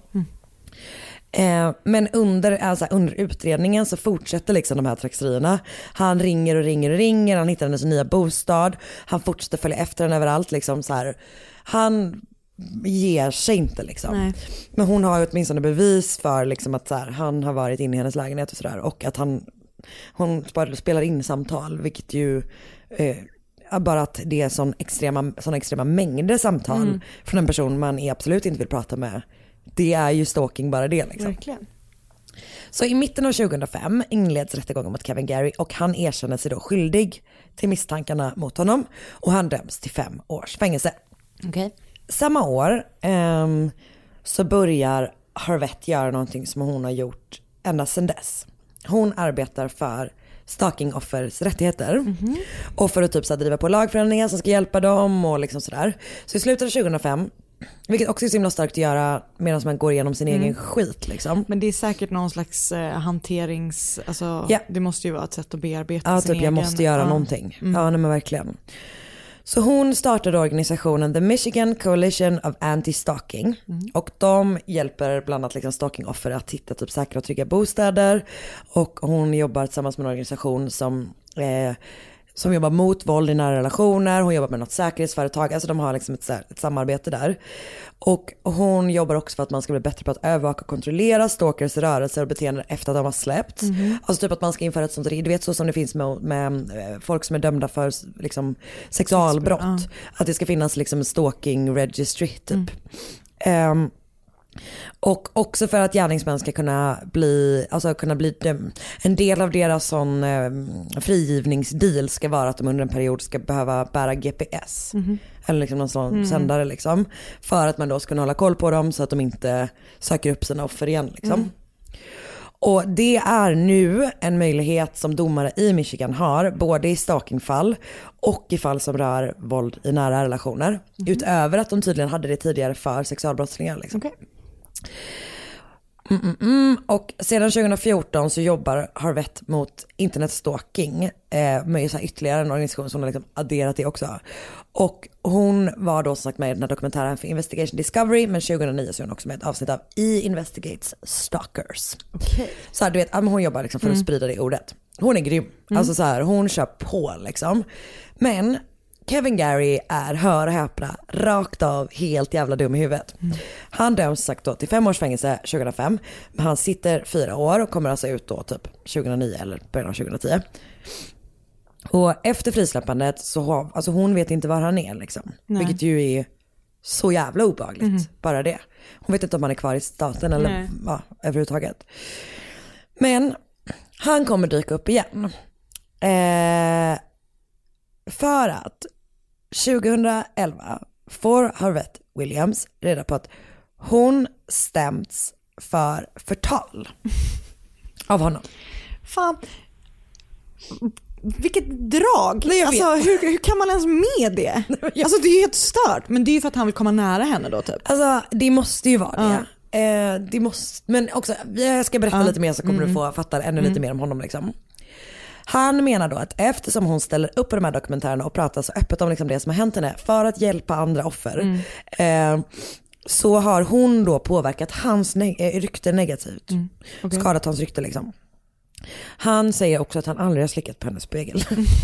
Men under utredningen så fortsätter liksom de här trakaserierna. Han ringer och ringer och ringer. Han hittar hennes nya bostad. Han fortsätter följa efter henne överallt liksom så här. Han ger sig inte liksom. Nej. Men hon har ju åtminstone bevis för liksom att så här, han har varit inne i hennes lägenhet och sådär. Och att hon spelar in samtal, vilket ju bara att det är såna extrema mängder samtal från en person man absolut inte vill prata med. Det är ju stalking bara det liksom. Verkligen. Så i mitten av 2005 inleds rättegången mot Kevin Gary och han erkänner sig då skyldig till misstankarna mot honom och han döms till 5 års fängelse. Okay. Samma år så börjar Harvette göra någonting som hon har gjort ända sedan dess. Hon arbetar för stalkingoffers rättigheter och för att typ så driva på lagförändringar som ska hjälpa dem och liksom sådär. Så i slutet av 2005, vilket också är så himla starkt att göra medan man går igenom sin egen skit liksom. Men det är säkert någon slags hanterings, alltså det måste ju vara ett sätt att bearbeta sin typ egen. Jag måste göra någonting. Ja, nej men verkligen. Så hon startade organisationen The Michigan Coalition of Anti-Stalking och de hjälper bland annat liksom stalkingoffer att hitta typ säkra och trygga bostäder och hon jobbar tillsammans med en organisation som jobbar mot våld i nära relationer. Hon jobbar med något säkerhetsföretag. Alltså de har liksom ett samarbete där. Och hon jobbar också för att man ska bli bättre på att övervaka och kontrollera stalkers rörelser och beteenden efter att de har släppts. Alltså typ att man ska införa ett sånt, du vet så som det finns med folk som är dömda för liksom sexualbrott. Att det ska finnas liksom en stalking registry typ. Och också för att gärningsmän ska kunna bli en del av deras sån frigivningsdeal ska vara att de under en period ska behöva bära GPS eller liksom någon sån sändare liksom, för att man då ska kunna hålla koll på dem så att de inte söker upp sina offer igen liksom. Och det är nu en möjlighet som domare i Michigan har, både i stalkingfall och i fall som rör våld i nära relationer, utöver att de tydligen hade det tidigare för sexualbrottslingar liksom. Och sedan 2014 så jobbar Harvette mot internetstalking med så här ytterligare en organisation som har liksom adderat det också. Och hon var då som sagt med i den här dokumentären för Investigation Discovery, men 2009 så är hon också med ett avsnitt av E-Investigates Stalkers. Okay. Så här, du vet, hon jobbar liksom för att sprida det ordet. Hon är grym. Alltså så här, hon kör på liksom. Men Kevin Gary är, hör och häpna, rakt av helt jävla dum i huvudet. Han döms sagt då till 5 års fängelse 2005. Men han sitter 4 år och kommer alltså ut då typ 2009 eller början av 2010. Och efter frisläppandet så alltså hon vet inte var han är liksom. Vilket ju är så jävla obehagligt. Bara det. Hon vet inte om han är kvar i staten eller överhuvudtaget. Men han kommer dyka upp igen. För att 2011 får Harvette Williams reda på att hon stämts för förtal av honom. Fan, vilket drag. Nej, alltså hur kan man ens med det? Alltså det är ju helt stört. Men det är ju för att han vill komma nära henne då typ. Alltså det måste ju vara det. Det måste, men också, jag ska berätta lite mer så kommer du få fatta ännu lite mer om honom liksom. Han menar då att eftersom hon ställer upp på de här dokumentärerna och pratar så öppet om liksom det som har hänt henne för att hjälpa andra offer, så har hon då påverkat hans rykte negativt. Okay. Skadat hans rykte liksom. Han säger också att han aldrig har slickat på hennes spegel.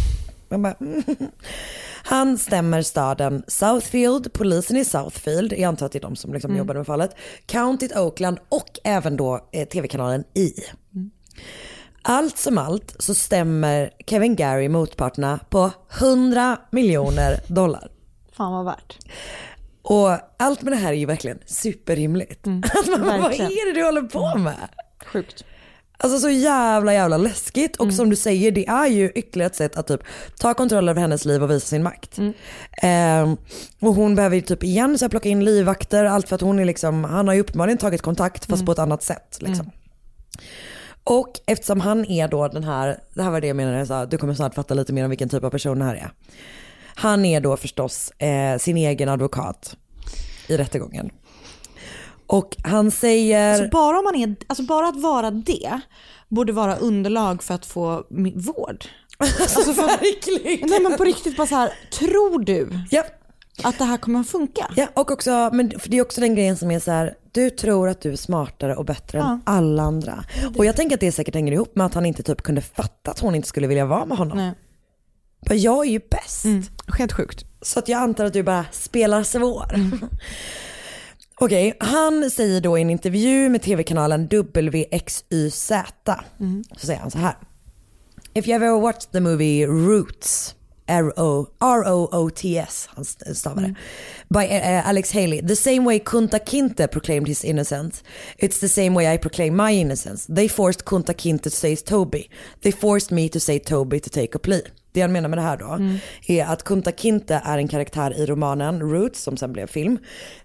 Han stämmer staden Southfield, polisen i Southfield, jag antar att det är de som liksom jobbar med fallet, County Oakland och även då tv-kanalen E. Allt som allt så stämmer Kevin Gary motparterna på $100 miljoner. Fan vad värt. Och allt med det här är ju verkligen superrimligt. Vad är det du håller på med? Sjukt. Alltså så jävla läskigt. Och som du säger, det är ju ytterligare ett sätt att typ ta kontroll över hennes liv och visa sin makt. Och hon behöver ju typ igen så här, plocka in livvakter. Allt för att hon är liksom, han har ju uppenbarligen tagit kontakt fast på ett annat sätt liksom. Och eftersom han är då den här, det här var det jag menade, så du kommer snart fatta lite mer om vilken typ av person det här är. Han är då förstås sin egen advokat i rättegången. Och han säger... Alltså bara om man är, alltså bara att vara det borde vara underlag för att få vård. Alltså verkligen. Nej men på riktigt bara så här, tror du att det här kommer att funka? Ja, och också, men för det är också den grejen som är så här, du tror att du är smartare och bättre än alla andra. Och jag tänker att det säkert hänger ihop med att han inte typ kunde fatta att hon inte skulle vilja vara med honom. Nej. Men jag är ju bäst. Helt sjukt. Så att jag antar att du bara spelar svår. Okej, han säger då i en intervju med tv-kanalen WXYZ, så säger han så här: If you ever watched the movie Roots, R-O-O-T-S, han stavade, by Alex Haley, the same way Kunta Kinte proclaimed his innocence, it's the same way I proclaim my innocence. They forced Kunta Kinte to say Toby. They forced me to say Toby to take a plea. Det han menar med det här då är att Kunta Kinte är en karaktär i romanen Roots som sen blev film.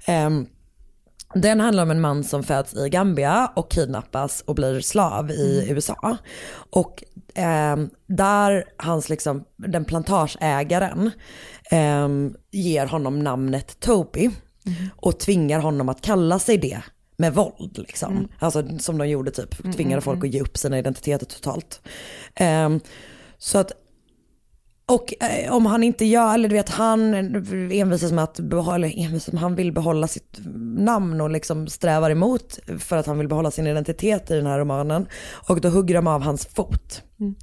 Den handlar om en man som föds i Gambia och kidnappas och blir slav i USA. Och där hans liksom, den plantageägaren ger honom namnet Toby och tvingar honom att kalla sig det med våld liksom. Alltså som de gjorde typ, tvingade folk att ge upp sina identiteter totalt. Så att, och om han inte gör, eller du vet, han envisas med att han vill behålla sitt namn och liksom strävar emot för att han vill behålla sin identitet i den här romanen, och då hugger de av hans fot.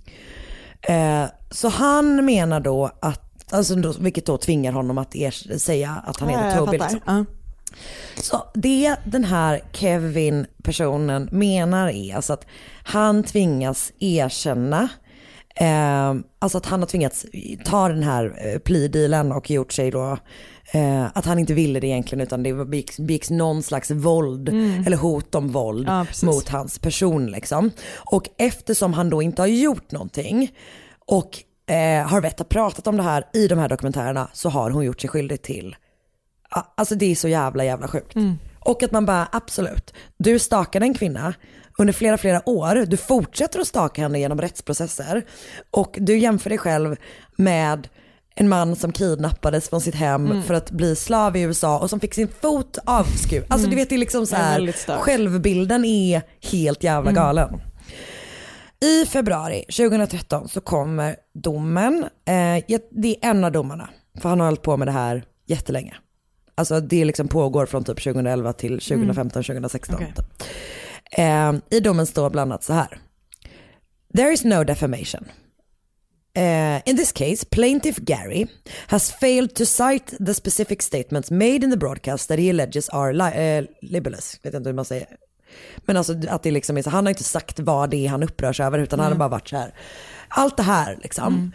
Så han menar då att, alltså då, vilket då tvingar honom att säga att han heter Toby liksom. Så det den här Kevin-personen menar är alltså att han tvingas erkänna, alltså att han har tvingats ta den här plea-dealen och gjort sig då att han inte ville det egentligen, utan det begicks någon slags våld eller hot om våld mot hans person liksom. Och eftersom han då inte har gjort någonting och Harvette har pratat om det här i de här dokumentärerna, så har hon gjort sig skyldig till, alltså det är så jävla sjukt. Och att man bara, absolut, du stakade en kvinna under flera år, du fortsätter att staka henne genom rättsprocesser och du jämför dig själv med en man som kidnappades från sitt hem för att bli slav i USA och som fick sin fot avskuren. Alltså du vet, det är liksom så här, självbilden är helt jävla galen. I februari 2013 så kommer domen. Det är en av domarna, för han har hållit på med det här jättelänge. Alltså det liksom pågår från typ 2011 till 2015-2016. Okay. I domen står bland annat så här. There is no defamation. In this case, plaintiff Gary has failed to cite the specific statements made in the broadcast that he alleges are libelous. Vet inte hur man säger. Men alltså att det liksom är så, han har inte sagt vad det är han upprörs över, utan han har bara varit så här. Allt det här liksom.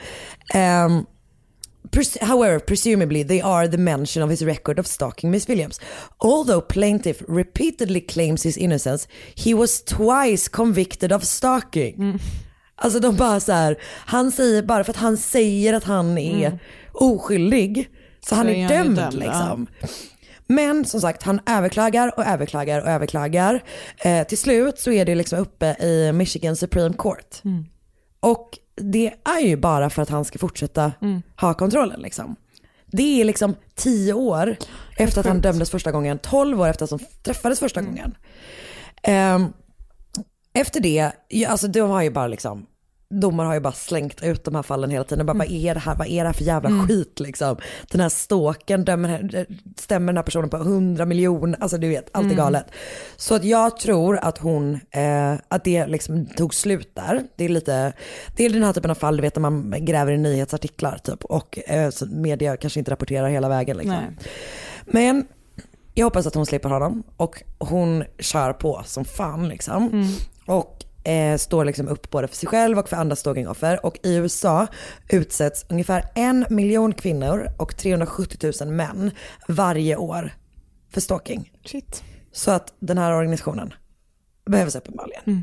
However, presumably they are the mention of his record of stalking Miss Williams. Although plaintiff repeatedly claims his innocence, he was twice convicted of stalking. Alltså de bara så här, han säger bara för att han säger att han är oskyldig, så han är dömd liksom. Men som sagt, han överklagar. Till slut så är det liksom uppe i Michigan Supreme Court. Och det är ju bara för att han ska fortsätta ha kontrollen liksom. Det är liksom 10 år efter att han dömdes första gången, 12 år efter att de träffades första gången. Efter det, alltså de har ju bara liksom, domar har ju bara slängt ut de här fallen hela tiden. Bara, vad är det här för jävla skit liksom? Den här ståken stämmer den här personen på 100 miljoner. Alltså du vet, allt är galet. Så att jag tror att hon att det liksom tog slut där. Det är den här typen av fall, du vet, när man gräver i nyhetsartiklar typ, och så media kanske inte rapporterar hela vägen liksom. Nej. Men jag hoppas att hon slipper honom, och hon kör på som fan liksom. Och står liksom upp både för sig själv och för andra stalkingoffer. Och i USA utsätts ungefär 1 miljon kvinnor och 370 000 män varje år för stalking. Shit. Så att den här organisationen behövs uppenbarligen.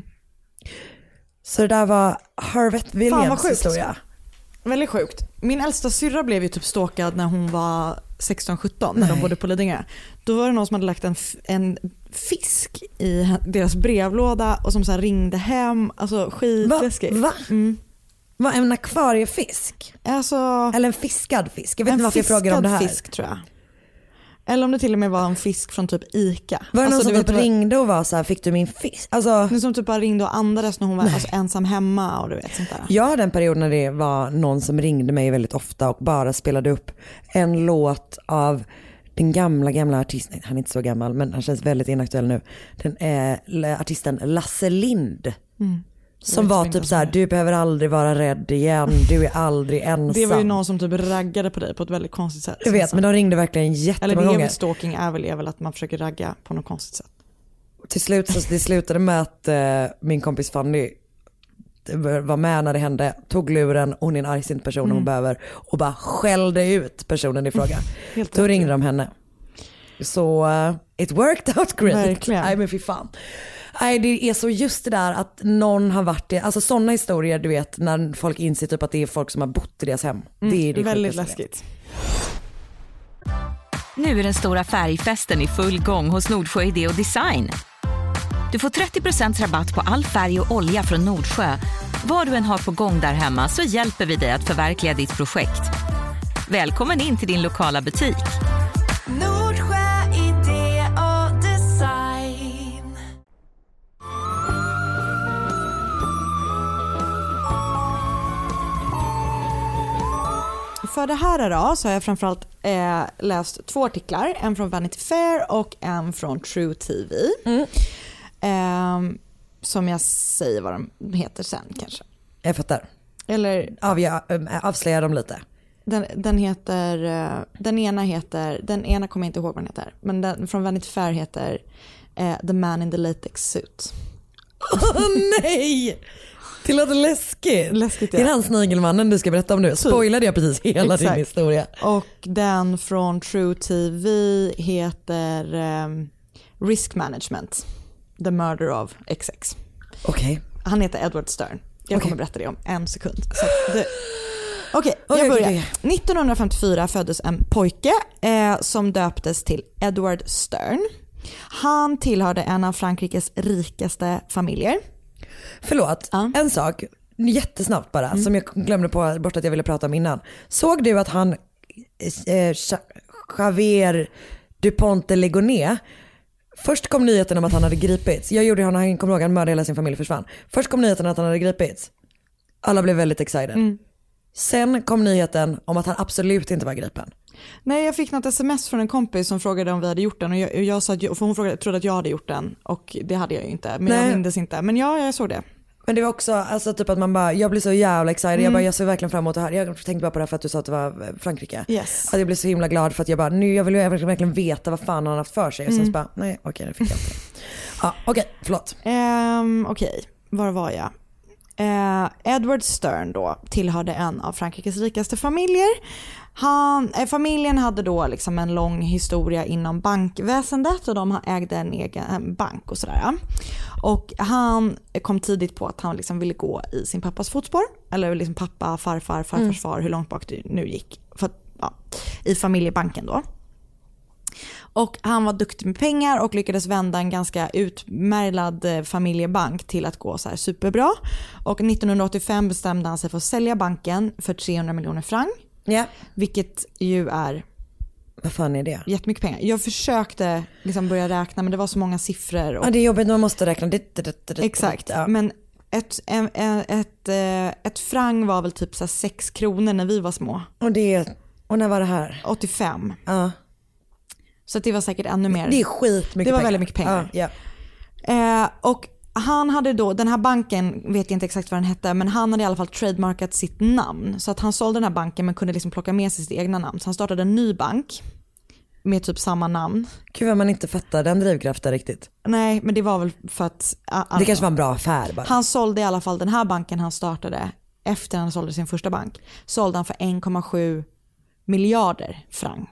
Så det där var Harriet Williams historia. Väldigt sjukt. Min äldsta syrra blev ju typ stalkad när hon var 16-17, när de bodde på Lidingö. Då var det någon som hade lagt en fisk i deras brevlåda och som så här ringde hem. Alltså skitläskigt. Va? Var en akvariefisk? Alltså, eller en fiskad fisk? Jag vet inte varför jag frågar om det här. En fisk tror jag. Eller om det till och med var en fisk från typ Ica. Var det någon som typ ringde och var så här, fick du min fisk? Alltså, som typ bara ringde och andades när hon var alltså ensam hemma och du vet sånt där. Jag hade en period när det var någon som ringde mig väldigt ofta och bara spelade upp en låt av den gamla artisten. Han är inte så gammal, men han känns väldigt inaktuell nu. Den artisten Lasse Lind. Som var typ så här: du behöver aldrig vara rädd igen, du är aldrig ensam. Det var ju någon som typ raggade på dig på ett väldigt konstigt sätt. Jag vet, men de ringde verkligen jättemånga gånger. Eller det stalking är väl att man försöker ragga på något konstigt sätt. Till slut så det slutade med att min kompis Fanny var med när det hände, tog luren, hon är en argsint person hon behöver, och bara skällde ut personen i fråga. Då ringde de henne. Så it worked out great. Verkligen. Nej men fy fan. Nej, det är så just det där att någon har varit det. Alltså sådana historier, du vet, när folk inser typ att det är folk som har bott i deras hem. Det är det väldigt läskigt. Nu är den stora färgfesten i full gång hos Nordsjö Idé och Design. Du får 30% rabatt på all färg och olja från Nordsjö. Vad du än har på gång där hemma så hjälper vi dig att förverkliga ditt projekt. Välkommen in till din lokala butik. Nordsjö Idé och Design. För det här idag så har jag framförallt läst 2 artiklar. En från Vanity Fair och en från True TV. Som jag säger vad de heter sen kanske. Jag fattar. Eller avslöjar dem lite. Den ena kommer jag inte ihåg vad den heter. Men den från Vanity Fair heter The Man in the Latex Suit. Nej! Det låter läskigt. Ja. Det är han snigelmannen du ska berätta om nu. Spoilade jag precis hela din historia. Och den från True TV heter Risk Management. The Murder of XX. Okej. Han heter Edward Stern. Jag kommer berätta det om en sekund. Okej, jag börjar. 1954 föddes en pojke som döptes till Edward Stern. Han tillhörde en av Frankrikes rikaste familjer. Förlåt, en sak. jättesnabbt bara, som jag glömde på bort att jag ville prata om innan. Såg du att han Javier Dupont de Ligonnès, först kom nyheten om att han hade gripits. Jag gjorde honom, han kom ihåg, han mördade hela sin familj och försvann. Först kom nyheten att han hade gripits. Alla blev väldigt excited. Sen kom nyheten om att han absolut inte var gripen. Nej, jag fick något sms från en kompis som frågade om vi hade gjort den och jag sa att för hon trodde att jag hade gjort den och det hade jag ju inte, men jag minns inte. Men ja, jag såg det. Men det var också alltså typ att man bara, jag blir så jävla excited. Jag ser verkligen fram emot det här. Jag tänkte bara på det här för att du sa att det var Frankrike. Yes. Att jag blev så himla glad för att jag bara, jag vill ju verkligen veta vad fan han har haft för sig. Och sen så bara, nej okej, det fick jag inte. Ja, okej, förlåt. Okej, var var jag? Edward Stern då tillhörde en av Frankrikes rikaste familjer. Familjen hade då liksom en lång historia inom bankväsendet och de ägde en egen bank och sådär. Och han kom tidigt på att han liksom ville gå i sin pappas fotspår. Eller liksom pappa, farfar, farfars far, hur långt bak det nu gick. För, i familjebanken då. Och han var duktig med pengar och lyckades vända en ganska utmärglad familjebank till att gå så här superbra. Och 1985 bestämde han sig för att sälja banken för 300 miljoner franc. Ja. Vilket ju är... Vad fan är det? Jättemycket pengar. Jag försökte liksom börja räkna men det var så många siffror. Och... Ja, det är jobbigt när man måste räkna. Exakt, ja. Men ett franc var väl typ så 6 kronor när vi var små. Och när var det här? 85. Ja. Så det var säkert ännu mer. Det är skitmycket pengar. Det var väldigt mycket pengar. Ja. Och han hade då, den här banken vet jag inte exakt vad den hette, men han hade i alla fall trademarkat sitt namn. Så att han sålde den här banken men kunde liksom plocka med sig sitt egna namn. Så han startade en ny bank med typ samma namn. Gud vad man inte fattar den drivkraften riktigt. Nej, men det var väl för att... det kanske var en bra affär bara. Han sålde i alla fall den här banken han startade efter han sålde sin första bank. Sålde han för 1,7 miljarder franc.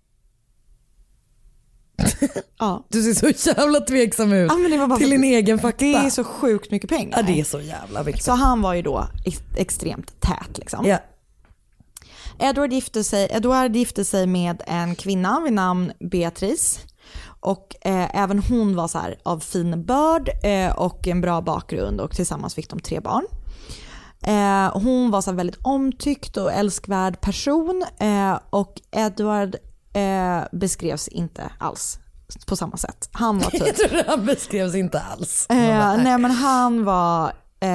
Ja. Du ser så jävla tveksam ut till din egen fakta. Det är så sjukt mycket pengar. Ja, det är så jävla mycket. Så han var ju då extremt tät liksom. Ja. Edward gifte sig med en kvinna vid namn Beatrice. Och även hon var så här av fin börd och en bra bakgrund och tillsammans fick de 3 barn. Hon var så här väldigt omtyckt och älskvärd person och Edward beskrevs inte alls på samma sätt. Han var typ... Jag tror han beskrevs inte alls. Nej, men han var...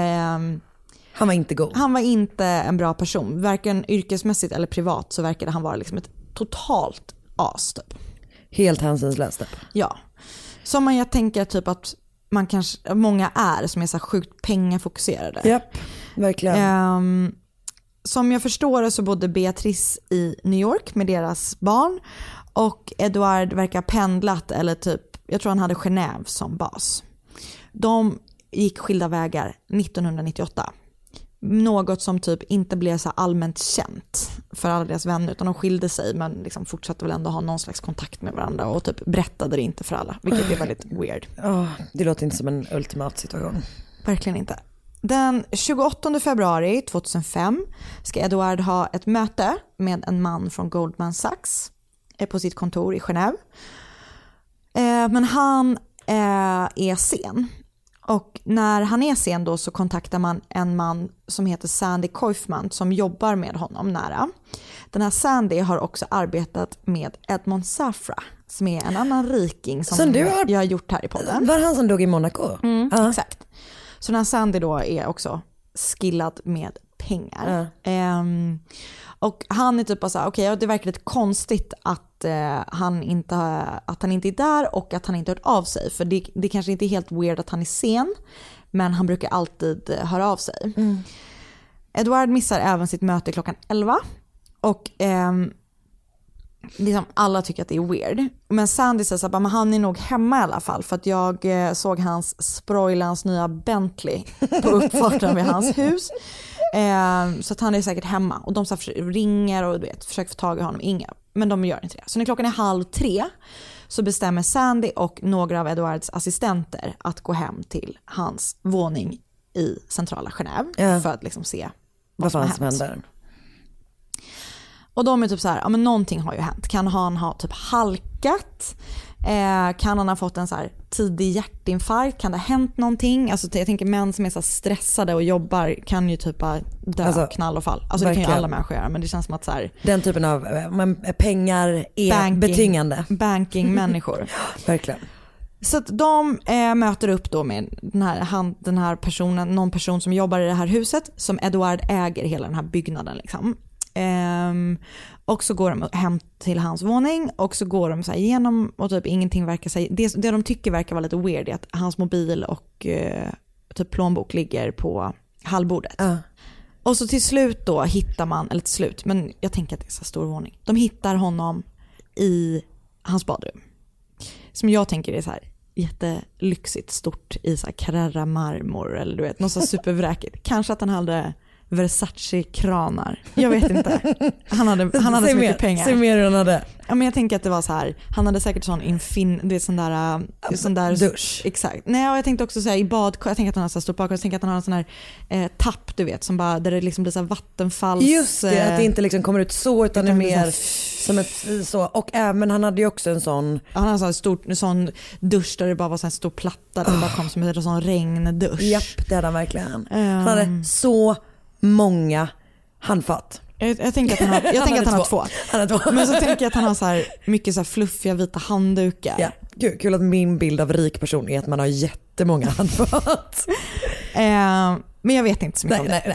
han var inte god. Han var inte en bra person. Varken yrkesmässigt eller privat så verkade han vara liksom ett totalt as typ. Helt hänsynslöst typ. Ja. Som jag tänker typ att man kanske, många är som är så sjukt pengafokuserade. Japp, verkligen. Som jag förstår det så bodde Beatrice i New York med deras barn och Edward verkar pendlat eller typ, jag tror han hade Genève som bas. De gick skilda vägar 1998. Något som typ inte blev så allmänt känt för alla deras vänner utan de skilde sig men liksom fortsatte väl ändå ha någon slags kontakt med varandra och typ berättade det inte för alla, vilket är väldigt weird. Det låter inte som en ultimat situation. Verkligen inte. Den 28 februari 2005 ska Edward ha ett möte med en man från Goldman Sachs på sitt kontor i Genève. Men han är sen. Och när han är sen då så kontaktar man en man som heter Sandy Kaufman som jobbar med honom nära. Den här Sandy har också arbetat med Edmond Safra som är en annan riking som jag har gjort här i podden. Var han som dog i Monaco? Exakt. Så den här Sandy då är också skillad med pengar. Och han är typ bara så här, okej, det verkar lite konstigt att han inte är där och att han inte hört av sig. För det kanske inte är helt weird att han är sen, men han brukar alltid höra av sig. Edward missar även sitt möte klockan 11 och liksom alla tycker att det är weird. Men Sandy säger så här, men han är nog hemma i alla fall för att jag såg hans Sproilans nya Bentley på uppfarten vid hans hus. Så att han är säkert hemma och de så ringer och försöker få tag i honom, inga, men de gör inte det. Så när klockan är 2:30 så bestämmer Sandy och några av Edwards assistenter att gå hem till hans våning i centrala Genève för att liksom se vad som händer. Och de är typ så här, ja men någonting har ju hänt. Kan han ha typ halkat knäckat? Kan han ha fått en så här tidig hjärtinfarkt? Kan det ha hänt någonting? Alltså, jag tänker män som är så stressade och jobbar kan ju typ dö, alltså, knall och fall. Alltså, det kan ju alla människor göra, men det känns som att så här, den typen av pengar är betyngande. Banking-människor. Verkligen. Så att de möter upp då med den här personen, någon person som jobbar i det här huset, som Edward äger hela den här byggnaden liksom. Och så går de hem till hans våning och så går de så här igenom och typ ingenting verkar säga. Det de tycker verkar vara lite weird är att hans mobil och typ plånbok ligger på hallbordet. Och så till slut då hittar man, eller till slut, men jag tänker att det är så stor våning. De hittar honom i hans badrum. Som jag tänker är så här jättelyxigt stort i så här Carrara marmor eller du vet, något så supervräkigt. Kanske att han hade Versace-kranar. Jag vet inte. Han hade så mycket pengar. Se mer än han hade. Ja, men jag tänker att det var så här. Han hade säkert sån det är sån där dusch. Exakt. Nej, och jag tänkte också så här, i badkar. Jag tänker att han har så stort badkar. Jag tänker att han har en sån här tapp, du vet, som bara där det liksom blir så här vattenfalls. Just det, att det inte liksom kommer ut så utan det är mer som ett så. Och även han hade ju också en sån. Han hade en sån dusch där det bara var så en stor platta där det bara kom som en sån regndusch. Japp, det hade han verkligen. Han hade så många handfat. Jag tänker att han har två. Han har två. Men så tänker jag att han har så här mycket så här fluffiga vita handdukar. Ja. Kul att min bild av rik person är att man har jättemånga handfat. Men jag vet inte så mycket om det.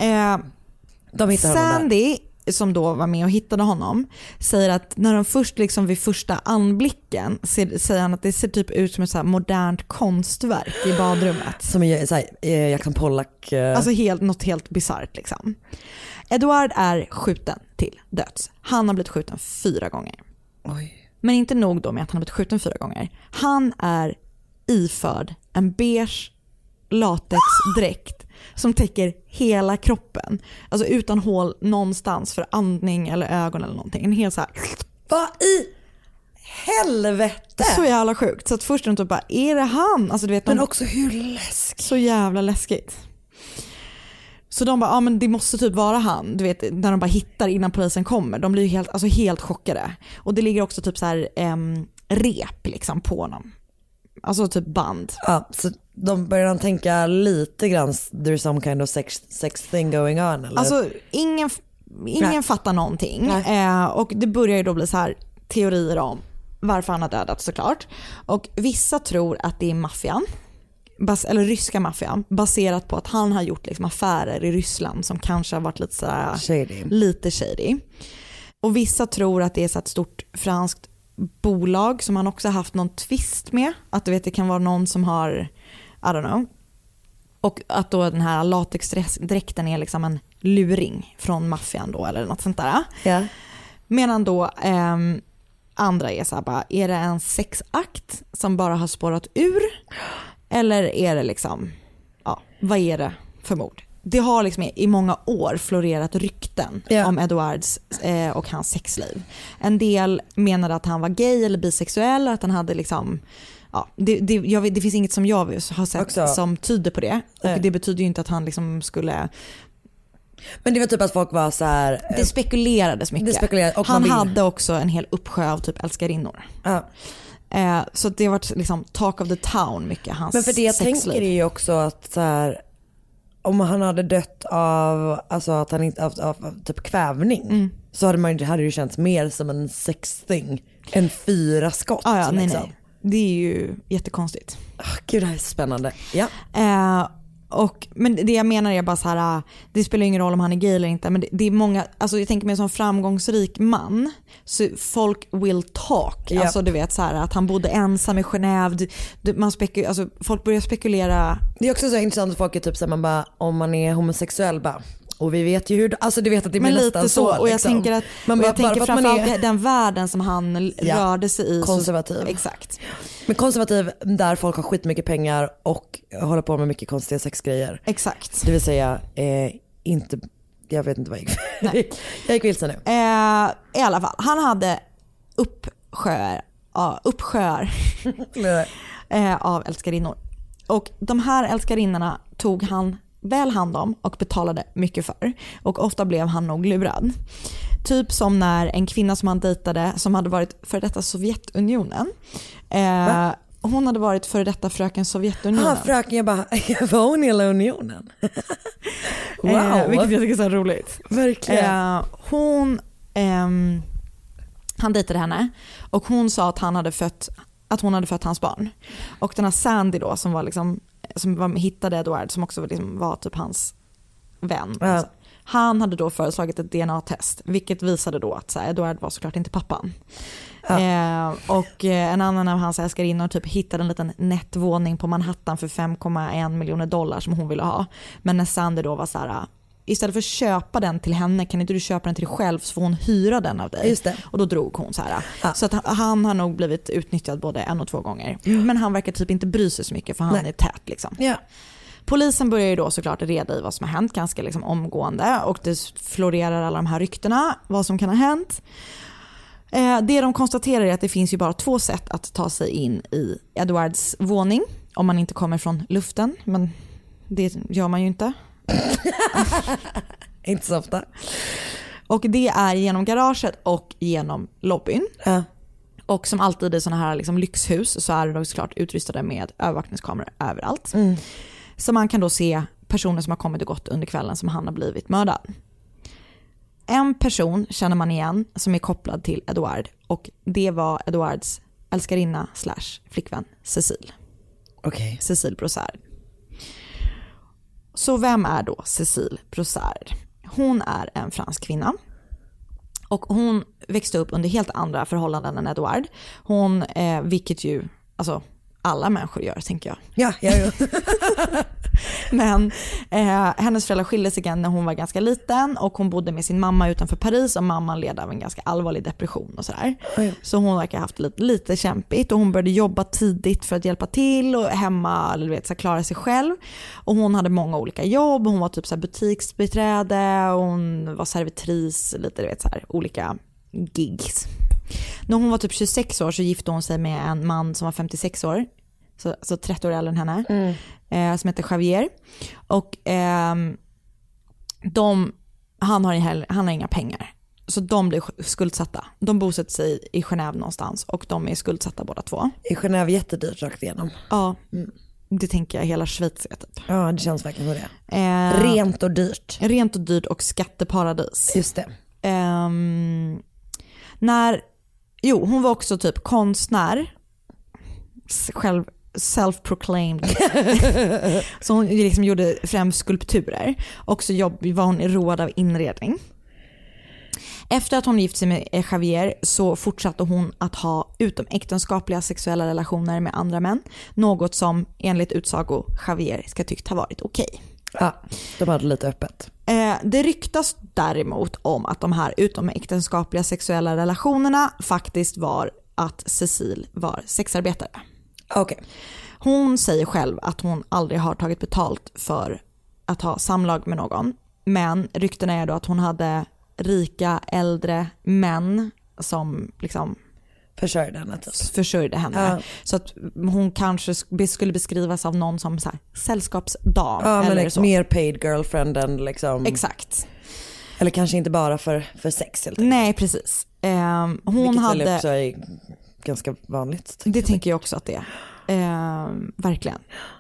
De hittade Sandy, som då var med och hittade honom, säger att när de först liksom vid första anblicken säger han att det ser typ ut som ett så här modernt konstverk i badrummet. Som Jackson Pollock. Alltså något helt bizarrt liksom. Edward är skjuten till döds. Han har blivit skjuten 4 gånger. Oj. Men inte nog då med att han har blivit skjuten 4 gånger. Han är iförd en beige latexdräkt som täcker hela kroppen. Alltså utan hål någonstans för andning eller ögon eller någonting. En hel så här. Vad i helvete? Så jävla sjukt. Så att först de typ bara, är det han? Alltså, du vet, men också hur läskigt. Så jävla läskigt. Så de bara, ja men det måste typ vara han. Du vet, när de bara hittar innan polisen kommer. De blir ju helt chockade. Och det ligger också typ så här rep liksom på honom. Alltså typ band. Ja, så de börjar tänka lite grann there's some kind of sex thing going on eller? Alltså ingen fattar någonting. Och det börjar ju då bli så här teorier om varför han har dödat såklart. Och vissa tror att det är maffian. Eller ryska maffian, baserat på att han har gjort liksom affärer i Ryssland som kanske har varit lite så här, lite shady. Och vissa tror att det är så ett stort franskt bolag som han också har haft någon twist med, att du vet det kan vara någon som har I don't know. Och att då den här latexdräkten är liksom en luring från maffian då eller något sånt där. Yeah. Medan då andra är så här bara, är det en sexakt som bara har spårat ur? Eller är det liksom, ja, vad är det för mord? Det har liksom i många år florerat rykten om Edwards och hans sexliv. En del menade att han var gay eller bisexuell, att han hade liksom, ja, det finns inget som jag har sett också som tyder på det. Och det betyder ju inte att han liksom skulle... Men det var typ att folk var så här... Det spekulerades mycket. Och han hade också en hel uppsjö av typ älskarinnor. Så det var liksom talk of the town mycket hans sexliv. Men för det jag tänker är ju också att så här, om han hade dött av, alltså att han inte av typ kvävning, så hade det ju känts mer som en sexting än 4 skott. Nej. Det är ju jättekonstigt. Gud, det här är spännande. Ja. Men det jag menar är bara så här, det spelar ingen roll om han är gay eller inte, men det är många, alltså jag tänker mig som framgångsrik man, så folk will talk. Yep. Alltså du vet så här, att han bodde ensam i Genève, alltså folk börjar spekulera. Det är också så intressant att folk är typ så här, man bara, om man är homosexuell bara, och vi vet ju hur, alltså du vet att det blir nästan så. Och jag tänker att jag tänker framförallt den världen som han rörde sig i. Konservativ. Så, exakt. Men konservativ där folk har skitmycket pengar och håller på med mycket konstiga sexgrejer. Exakt. Det vill säga inte, jag vet inte vad jag gick. Nej. Jag gick vilse nu. I alla fall, han hade uppsjöar av älskarinnor. Och de här älskarinnorna tog han väl hand om och betalade mycket för. Och ofta blev han nog lurad. Typ som när en kvinna som han dejtade som hade varit för detta Sovjetunionen. Hon hade varit för detta fröken Sovjetunionen. Fröken, jag var hon i hela unionen? Wow. Vilket jag tycker är så roligt. Verkligen. Han dejtade henne och hon sa att hon hade fött hans barn. Och den här Sandy då som hittade Edward, som också var typ hans vän. Ja. Alltså. Han hade då föreslagit ett DNA-test, vilket visade då att Edward var såklart inte pappan. Ja. Och en annan av hans älskarinnor typ hittade en liten nättvåning på Manhattan för $5,1 miljoner som hon ville ha. Men när Sandy då var så här: istället för att köpa den till henne, kan inte du köpa den till dig själv så får hon hyra den av dig. Just det. Och då drog hon så här. Ja. Så att han har nog blivit utnyttjad både 1 och 2 gånger. Men han verkar typ inte bry sig så mycket för han är tät liksom. Ja. Polisen börjar ju då såklart reda i vad som har hänt ganska liksom omgående och det florerar alla de här ryktena vad som kan ha hänt. Det de konstaterar är att det finns ju bara 2 sätt att ta sig in i Edwards våning om man inte kommer från luften, men det gör man ju inte. Inte så ofta. Och det är genom garaget och genom lobbyn. Och som alltid i såna här liksom lyxhus så är det såklart utrustade med övervakningskameror överallt. Så man kan då se personer som har kommit och gått under kvällen som han har blivit mördad. En person känner man igen som är kopplad till Edward och det var Edwards älskarinna / flickvän Cecile. Okay. Cecile Brossard. Så vem är då Cecile Brossard? Hon är en fransk kvinna. Och hon växte upp under helt andra förhållanden än Edward. Hon, vilket ju alltså alla människor gör, tänker jag. Ja. Men hennes föräldrar skilde sig igen när hon var ganska liten och hon bodde med sin mamma utanför Paris och mamman led av en ganska allvarlig depression och sådär. Så hon verkar ha haft lite kämpigt och hon började jobba tidigt för att hjälpa till och hemma, eller så klara sig själv. Och hon hade många olika jobb. Hon var typ så här butiksbiträde och hon var servitris, lite så här olika gigs. När hon var typ 26 år så gifte hon sig med en man som var 56 år. Så 30 år äldre än henne. Som heter Javier. Och han har inga pengar. Så de blir skuldsatta. De bosätter sig i Genève någonstans. Och de är skuldsatta båda två. I Genève jättedyrt rakt igenom. Ja, det tänker jag. Hela Schweiz är typ. Ja, det känns verkligen så det. Rent och dyrt. Rent och dyrt och skatteparadis. Just det. Hon var också typ konstnär. Själv self-proclaimed. Så hon liksom gjorde främst skulpturer. Och så var hon road av inredning. Efter att hon gift sig med Javier så fortsatte hon att ha utomäktenskapliga sexuella relationer med andra män. Något som enligt utsago Javier ska tyckt ha varit okej. Ja, de hade lite öppet. Det ryktas däremot om att de här utomäktenskapliga sexuella relationerna faktiskt var att Cecile var sexarbetare. Okay. Hon säger själv att hon aldrig har tagit betalt för att ha samlag med någon. Men ryktena är då att hon hade rika äldre män som liksom försörjde henne. Ja. Så att hon kanske skulle beskrivas av någon som så här, sällskapsdam. Ja, eller men så. Mer paid girlfriend än liksom... Exakt. Eller kanske inte bara för sex helt enkelt. Nej, precis. Hon vilket hade... väl också är ganska vanligt. Det tänker jag också att det är. Verkligen.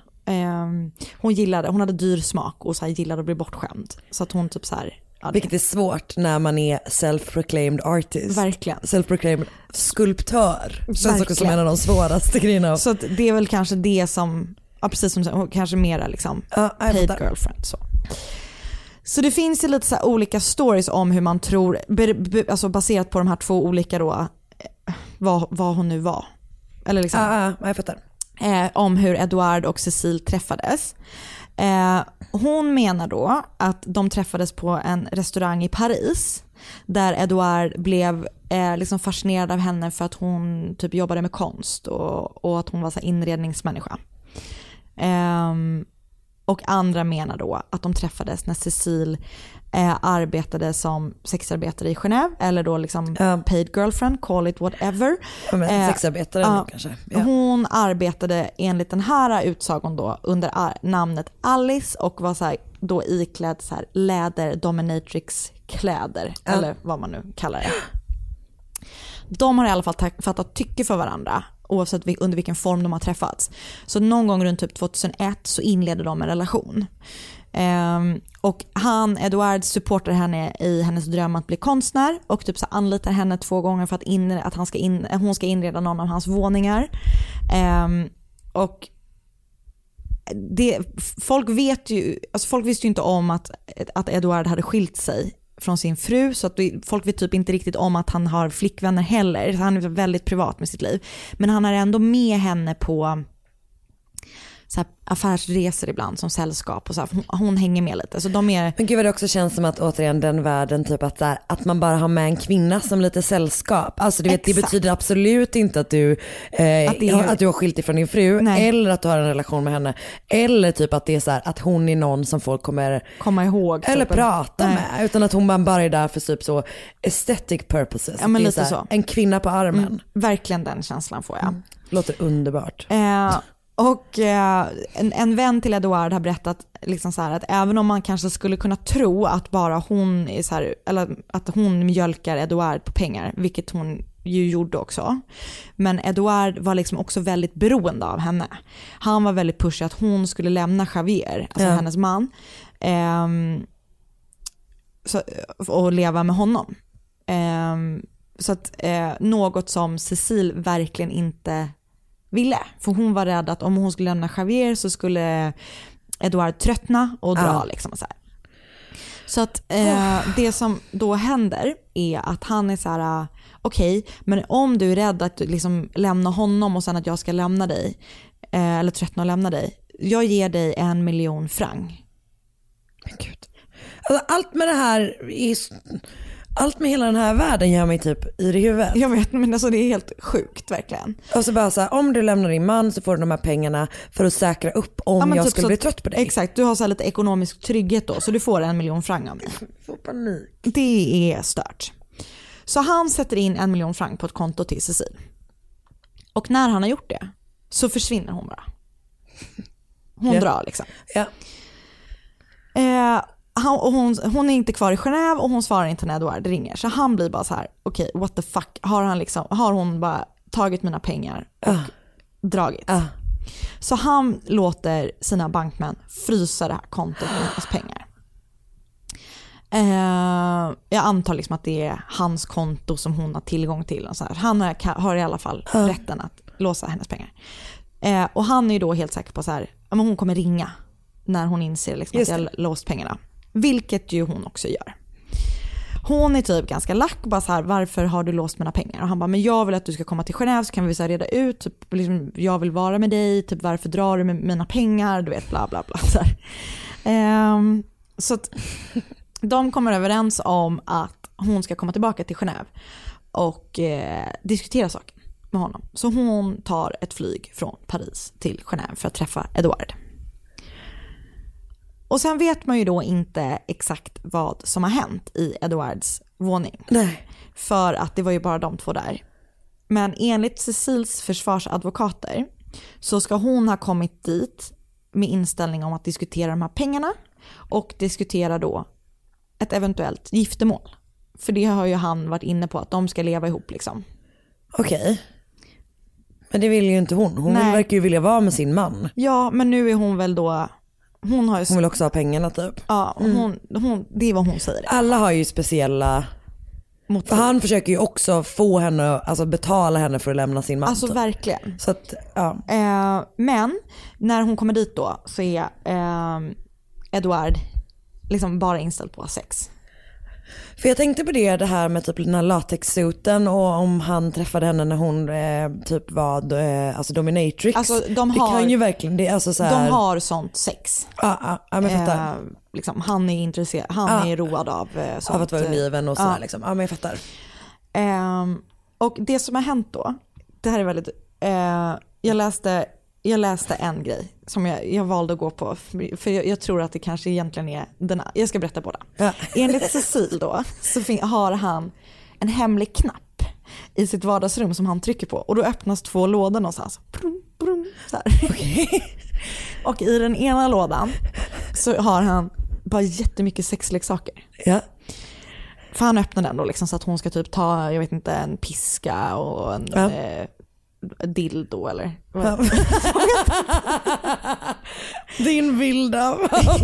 Hon hade dyr smak och så här, gillade att bli bortskämd. Så att hon typ så här... Ja, vilket är svårt när man är self-proclaimed artist. Verkligen. Self-proclaimed skulptör. Känns också som en av de svåraste grejerna. Så det är väl kanske det som, ja, precis som kanske mera liksom paid girlfriend. Så det finns ju lite så här olika stories om hur man tror, alltså baserat på de här 2 olika då, vad hon nu var. Eller liksom, jag fattar. Om hur Edward och Cecile träffades. Hon menar då att de träffades på en restaurang i Paris där Edward blev liksom fascinerad av henne för att hon typ jobbade med konst och att hon var så här inredningsmänniska. Och andra menar då att de träffades när Cecile arbetade som sexarbetare i Genève, eller då liksom paid girlfriend, call it whatever. Sexarbetare kanske. Ja. Hon arbetade enligt den här utsagon då under namnet Alice och var så här, då iklädd så här läder dominatrix kläder eller vad man nu kallar det. De har i alla fall fattat tycke för varandra oavsett under vilken form de har träffats. Så någon gång runt typ 2001 så inledde de en relation. Och Edouard supportar henne i hennes dröm att bli konstnär och typ så anlitar henne 2 gånger för att hon ska inreda någon av hans våningar. Och folk visste ju inte om att Edouard hade skilt sig från sin fru, så att folk vet typ inte riktigt om att han har flickvänner heller. Han är väldigt privat med sitt liv, men han är ändå med henne på så här affärsresor ibland som sällskap och så här, hon hänger med lite. Så de är... Men gud vad det också känns som att återigen den världen typ att, så här, att man bara har med en kvinna som lite sällskap. Alltså du vet, det betyder absolut inte att du att du har skilt ifrån din fru. Nej. Eller att du har en relation med henne, eller typ att det är så här, att hon är någon som folk kommer komma ihåg eller typ prata med, utan att hon bara är där för typ så aesthetic purposes. Ja, men det är lite så. En kvinna på armen. Verkligen den känslan får jag. Låter underbart. Och en vän till Edouard har berättat liksom så här, att även om man kanske skulle kunna tro att bara hon är så här, eller att hon mjölkar Edouard på pengar, vilket hon ju gjorde också, men Edouard var liksom också väldigt beroende av henne. Han var väldigt pushig att hon skulle lämna Javier, alltså hennes man, och leva med honom. Så att något som Cecile verkligen inte ville. För hon var rädd att om hon skulle lämna Javier så skulle Edouard tröttna och dra liksom så här. Så att det som då händer är att han är så här: okej, men om du är rädd att liksom lämna honom och sen att jag ska lämna dig eller tröttna och lämna dig, jag ger dig 1 miljon franc. Men gud. Alltså, allt med hela den här världen gör mig typ i det huvudet. Jag vet, men alltså det är helt sjukt verkligen. Och så bara så här, om du lämnar din man så får du de här pengarna för att säkra upp om jag typ skulle bli trött på dig. Exakt, du har så här lite ekonomisk trygghet då, så du får 1 miljon franc av mig. Får panik. Det är stört. Så han sätter in 1 miljon franc på ett konto till Cecile. Och när han har gjort det så försvinner hon bara. Hon drar liksom. Ja. Hon är inte kvar i Genève och hon svarar inte när Edouard ringer. Så han blir bara så här: okej, what the fuck, har hon bara tagit mina pengar och dragit. Så han låter sina bankmän frysa det här kontot med hennes pengar. Jag antar liksom att det är hans konto som hon har tillgång till och så här. Han har i alla fall rätten att låsa hennes pengar. Och han är ju då helt säker på så här, men hon kommer ringa när hon inser liksom att jag har låst pengarna. Vilket ju hon också gör. Hon är typ ganska lack, bara så här: varför har du låst mina pengar? Och han bara, men jag vill att du ska komma till Genève så kan vi så här reda ut typ, liksom, jag vill vara med dig, typ varför drar du med mina pengar, du vet, bla bla bla så här. Så att de kommer överens om att hon ska komma tillbaka till Genève och diskutera saken med honom. Så hon tar ett flyg från Paris till Genève för att träffa Edouard. Och sen vet man ju då inte exakt vad som har hänt i Edouards våning. Nej. För att det var ju bara de två där. Men enligt Cecils försvarsadvokater så ska hon ha kommit dit med inställning om att diskutera de här pengarna och diskutera då ett eventuellt giftermål. För det har ju han varit inne på, att de ska leva ihop liksom. Okej. Men det vill ju inte hon. Hon verkar ju vilja vara med sin man. Ja, men nu är hon väl då... Hon vill också ha pengarna typ. Ja, det är vad hon säger. Alla har ju speciella... För han försöker ju också få henne, alltså betala henne för att lämna sin man. Alltså verkligen. Så att, ja. Men när hon kommer dit då så är Edouard liksom bara inställd på sex. För jag tänkte på det här med typ den här latexsuten och om han träffade henne när hon typ var alltså dominatrix. Alltså det kan ju verkligen det, alltså så här... De har sånt sex. Ja, men jag fattar. Liksom, han är intresserad, han är road av sånt. Av att vara univen och sådär liksom. Ja, men jag fattar. Och det som har hänt då, det här är väldigt jag läste jag läste en grej som jag valde att gå på. För jag tror att det kanske egentligen är jag ska berätta båda. Ja. Enligt Cecil då så har han en hemlig knapp i sitt vardagsrum som han trycker på. Och då öppnas 2 lådor någonstans. Brum, brum, så här. Okay. Och i den ena lådan så har han bara jättemycket sexleksaker. Ja. För han öppnar den då liksom så att hon ska typ ta, jag vet inte, en piska och en dildo eller ja. Din bild av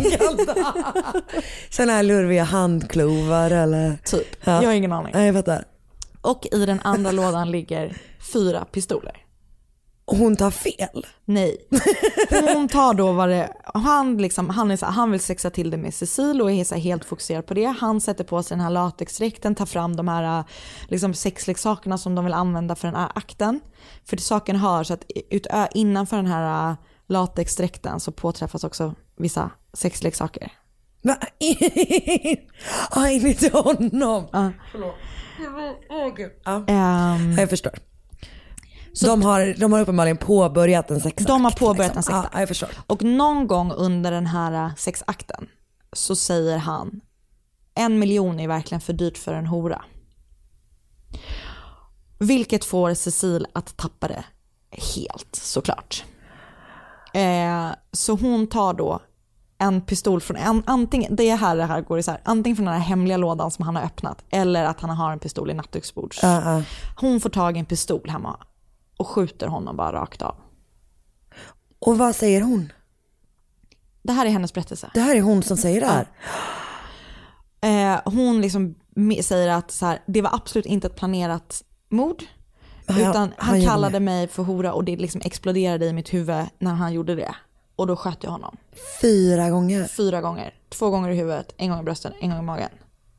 sådana här lurviga handklovar eller typ, ja. Jag har ingen aning. Nej, jag fattar. Och i den andra lådan ligger 4 pistoler. Hon tar fel? Nej. Hon tar då han vill sexa till det med Cecil och är så helt fokuserad på det. Han sätter på sig den här latexdräkten, tar fram de här liksom sexleksakerna som de vill använda för den här akten. För det saken hör så att innanför den här latexdräkten så påträffas också vissa sexleksaker. Enligt honom. Förlåt. Gud. Jag förstår. Så de har uppenbarligen påbörjat en sexakt. De har påbörjat en sexakt. Jag förstår. Och någon gång under den här sexakten så säger han 1 miljon är verkligen för dyrt för en hora. Vilket får Cecil att tappa det helt, såklart. Så hon tar då en pistol från antingen det här går isär, antingen från den här hemliga lådan som han har öppnat eller att han har en pistol i nattduksbords. Hon får tag i en pistol hemma och skjuter honom bara rakt av. Och vad säger hon? Det här är hennes berättelse. Det här är hon som säger det här? Hon liksom säger att så här, det var absolut inte ett planerat mord. Utan han kallade mig för hora och det liksom exploderade i mitt huvud när han gjorde det. Och då sköt jag honom. 4 gånger? 4 gånger. 2 gånger i huvudet, 1 gång i brösten, 1 gång i magen.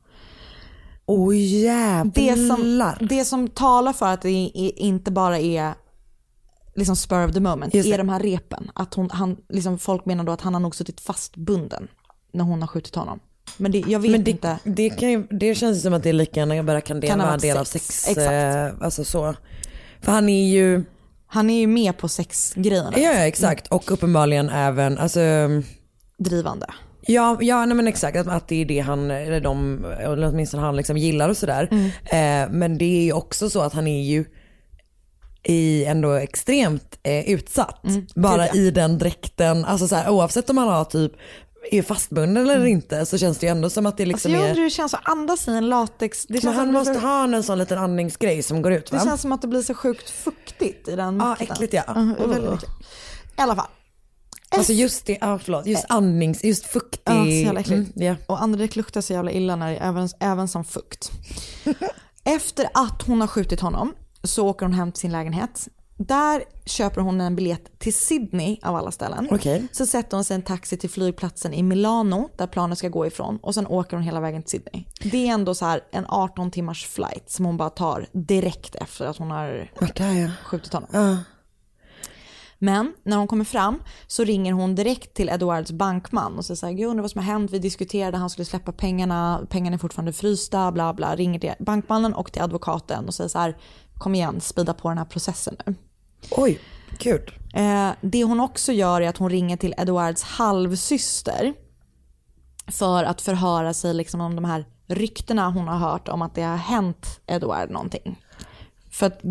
Jävlar. Det som talar för att det inte bara är liksom spur of the moment är de här repen. Att han liksom, folk menar då att han har nog suttit fastbunden när hon har skjutit honom. Men jag vet inte. Det känns som att det är lika gärna bara kan det vara en del av sex. Exakt. Alltså så. För han är ju med på sexgrejerna. Ja, exakt. Och uppenbarligen även drivande. Ja, nej, men exakt att det är det han eller åtminstone han liksom gillar och sådär. Men det är ju också så att han är ju ändå extremt utsatt. Bara i den dräkten. Alltså så här, oavsett om han har typ är fastbunden eller inte så känns det ju ändå som att det liksom jag undrar hur det känns att andas i en latex. Det men han måste ha en sån liten andningsgrej som går ut, va? Det känns som att det blir så sjukt fuktigt i den. Ja, äckligt, ja. Väldigt äckligt. I alla fall. Alltså just det, just andnings, just fuktig. Ja, så jävla äckligt. Och andedräkt luktar så jävla illa när det är även som fukt. Efter att hon har skjutit honom så åker hon hem till sin lägenhet. Där köper hon en biljett till Sydney av alla ställen. Okay. Så sätter hon sig en taxi till flygplatsen i Milano där planet ska gå ifrån. Och sen åker hon hela vägen till Sydney. Det är ändå så här en 18 timmars flight som hon bara tar direkt efter att hon har skjutit honom. Men när hon kommer fram så ringer hon direkt till Edwards bankman och säger gud, undrar vad som har hänt, vi diskuterade, han skulle släppa pengarna är fortfarande frysta, bla bla. Ringer till bankmannen och till advokaten och säger så här, kom igen, spida på den här processen nu. Oj, kul. Det hon också gör är att hon ringer till Edwards halvsyster för att förhöra sig liksom om de här ryktena hon har hört om att det har hänt Edward någonting. För att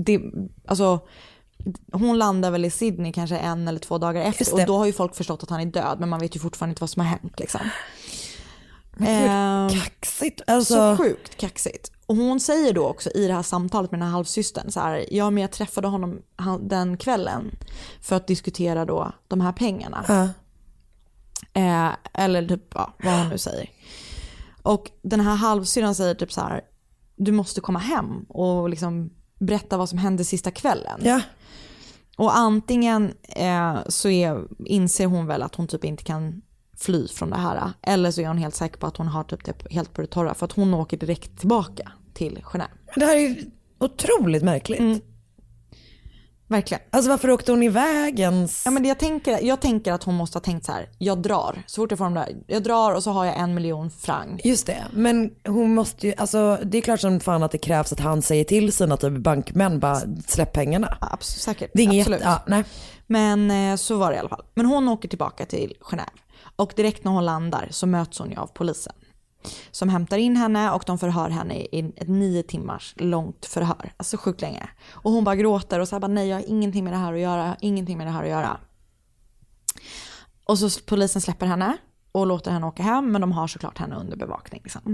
hon landar väl i Sydney kanske 1 eller 2 dagar efter och då har ju folk förstått att han är död, men man vet ju fortfarande inte vad som har hänt liksom. Kaxigt. Alltså. Så sjukt kaxigt. Och hon säger då också i det här samtalet med den här halvsystern så här, ja men jag träffade honom den kvällen för att diskutera då de här pengarna. Eller typ vad hon nu säger. Och den här halvsyrran säger typ så här, du måste komma hem och liksom berätta vad som hände sista kvällen. Ja. Och antingen så inser hon väl att hon typ inte kan fly från det här. Eller så är hon helt säker på att hon har typ helt på det torra. För att hon åker direkt tillbaka till Genève. Det här är otroligt märkligt. Verkligen. Alltså varför åkte hon iväg ens? Ja, men jag tänker att hon måste ha tänkt så här: jag drar, så fort jag får dem där, jag drar och så har jag 1 miljon franc. Just det, men hon måste ju, alltså det är klart som fan att det krävs att han säger till sina typ bankmän, bara släpp pengarna. Absolut, säkert. Det är inget absolut. Ja, nej. Men så var det i alla fall. Men hon åker tillbaka till Genève och direkt när hon landar så möts hon ju av polisen som hämtar in henne och de förhör henne i ett 9 timmars långt förhör. Alltså sjukt länge. Och hon bara gråter och så här bara, nej jag har ingenting med det här att göra, jag har ingenting med det här att göra. Och så polisen släpper henne och låter henne åka hem, men de har såklart henne under bevakning liksom.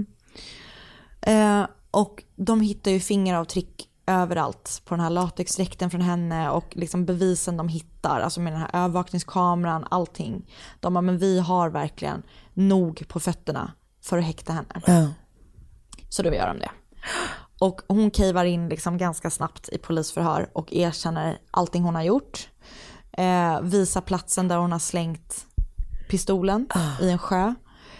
Och de hittar ju fingeravtryck överallt på den här latexdräkten från henne och liksom bevisen de hittar, alltså med den här övervakningskameran, allting. De bara, men vi har verkligen nog på fötterna för att häkta henne. Ja. Så då gör de det. Och hon keivar in liksom ganska snabbt i polisförhör och erkänner allting hon har gjort. Visar platsen där hon har slängt pistolen i en sjö.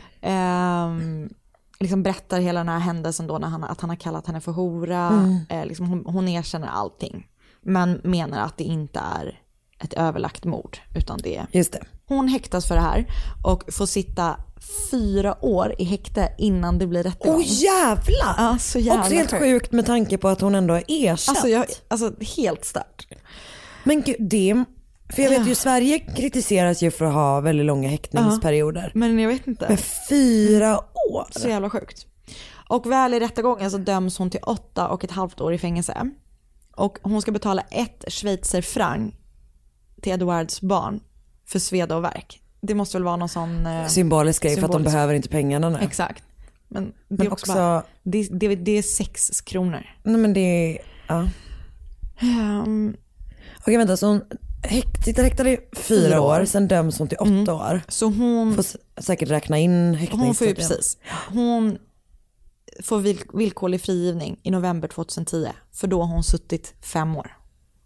Liksom berättar hela den här händelsen då när att han har kallat henne för hora. Liksom hon erkänner allting. Men menar att det inte är ett överlagt mord, utan det är... Just det. Hon häktas för det här och får sitta 4 år i häkte innan det blir rättegång. Jävlar! Ja, så jävla också helt sjukt med tanke på att hon ändå har ersatt. Alltså helt stört. Men gud, för jag vet ju Sverige kritiseras ju för att ha väldigt långa häktningsperioder. Men jag vet inte. Men 4 år? Så jävla sjukt. Och väl i rättegången så döms hon till 8,5 år i fängelse. Och hon ska betala 1 schweizerfranc till Eduards barn för sveda och värk. Det måste väl vara någon sån... symbolisk grej för att de behöver inte pengarna nu. Exakt. Men det är också bara, det är 6 kronor. Nej men det är... Ja. Okej vänta, så hon sitter häktad i 4 år, sen döms hon till 8 år. Så hon får säkert räkna in häktningstiden. Hon får villkorlig frigivning i november 2010, för då har hon suttit 5 år.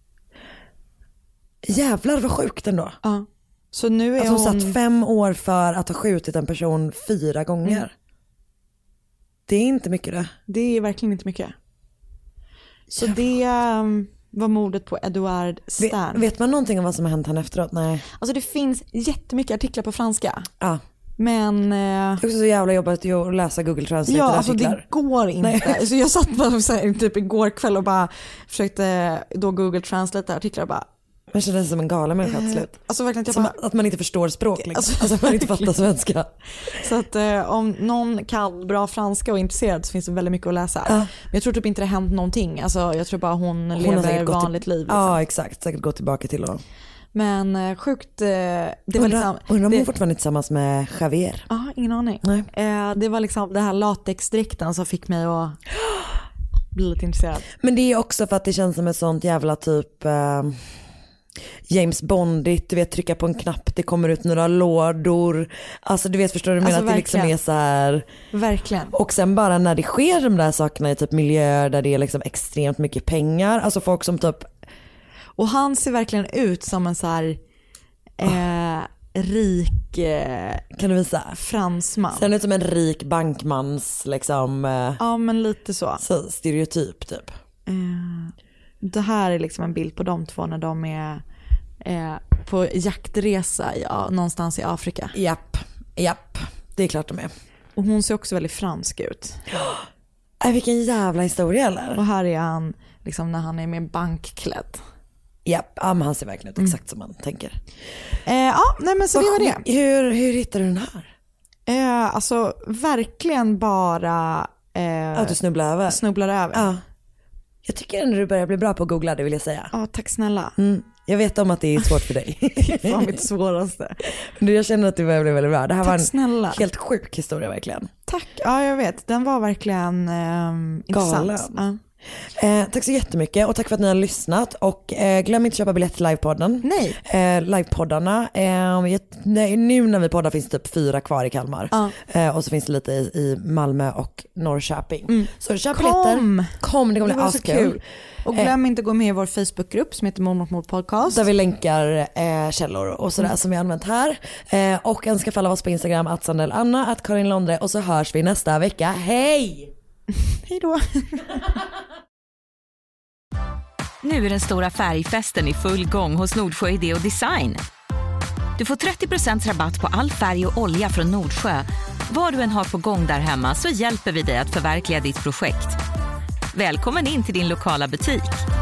Jävlar vad sjukt ändå. Ja. Så nu är alltså hon satt 5 år för att ha skjutit en person 4 gånger. Det är inte mycket det. Det är verkligen inte mycket. Så det var mordet på Edouard Stern. Vet man någonting om vad som har hänt henne efteråt? Nej. Alltså det finns jättemycket artiklar på franska. Ja. Men det är också så jävla jobbigt att läsa Google Translate. Ja, alltså det går inte. Alltså jag satt bara typ igår kväll och bara försökte då Google Translate artiklar och bara... Man känner sig som en galen människa till slut. Alltså verkligen som att man inte förstår språk liksom. Alltså man inte fattar svenska. Så att om någon kan bra franska och är intresserad så finns det väldigt mycket att läsa. Men jag tror typ inte det har hänt någonting. Alltså jag tror bara hon lever vanligt liv liksom. Ja exakt, säkert gå tillbaka till honom. Men sjukt det var liksom, undrar om hon fortfarande tillsammans med Javier. Ja, ingen aning. Nej. Det var liksom det här latexdräkten som fick mig att bli lite intresserad. Men det är också för att det känns som ett sånt jävla typ James Bondigt, du vet, trycka på en knapp, det kommer ut några lådor. Alltså du vet, förstår du, alltså, att det liksom är så här. Verkligen. Och sen bara när det sker de där sakerna i typ miljöer där det är liksom extremt mycket pengar, alltså folk som typ. Och han ser verkligen ut som en så här rik kan du visa? Fransman. Ser ut som en rik bankmans liksom. Ja men lite så stereotyp typ. Det här är liksom en bild på de två när de är på jaktresa någonstans i Afrika. Japp, det är klart de är. Och hon ser också väldigt fransk ut. Vilken jävla historia eller? Och här är han liksom när han är mer bankklädd. Japp, men han ser verkligen ut exakt som man tänker. Nej men så det var det. Hur hittade du den här? Alltså verkligen bara att du snubblar över. Ja. Jag tycker ändå du börjar bli bra på att googla, det vill jag säga. Ja, tack snälla. Jag vet om att det är svårt för dig. Det var mitt svåraste. Jag känner att du börjar bli väldigt bra. Det här var en snälla. Helt sjuk historia verkligen. Tack, ja jag vet. Den var verkligen intressant. Ja. Tack så jättemycket och tack för att ni har lyssnat och glöm inte att köpa biljett till livepodden. Nej. Livepoddarna nu när vi poddar finns det typ 4 kvar i Kalmar och så finns det lite i Malmö och Norrköping. Så köp biljetter. Kom, det kommer bli askul. Och glöm inte att gå med i vår Facebookgrupp som heter Mord mot mord podcast. Där vi länkar källor och sådär som vi har använt här. Och önska falla oss på Instagram @sandelanna, @karinlondre och så hörs vi nästa vecka. Hej! Hej då! Nu är den stora färgfesten i full gång hos Nordsjö Idé och Design. Du får 30% rabatt på all färg och olja från Nordsjö. Vad du än har på gång där hemma så hjälper vi dig att förverkliga ditt projekt. Välkommen in till din lokala butik.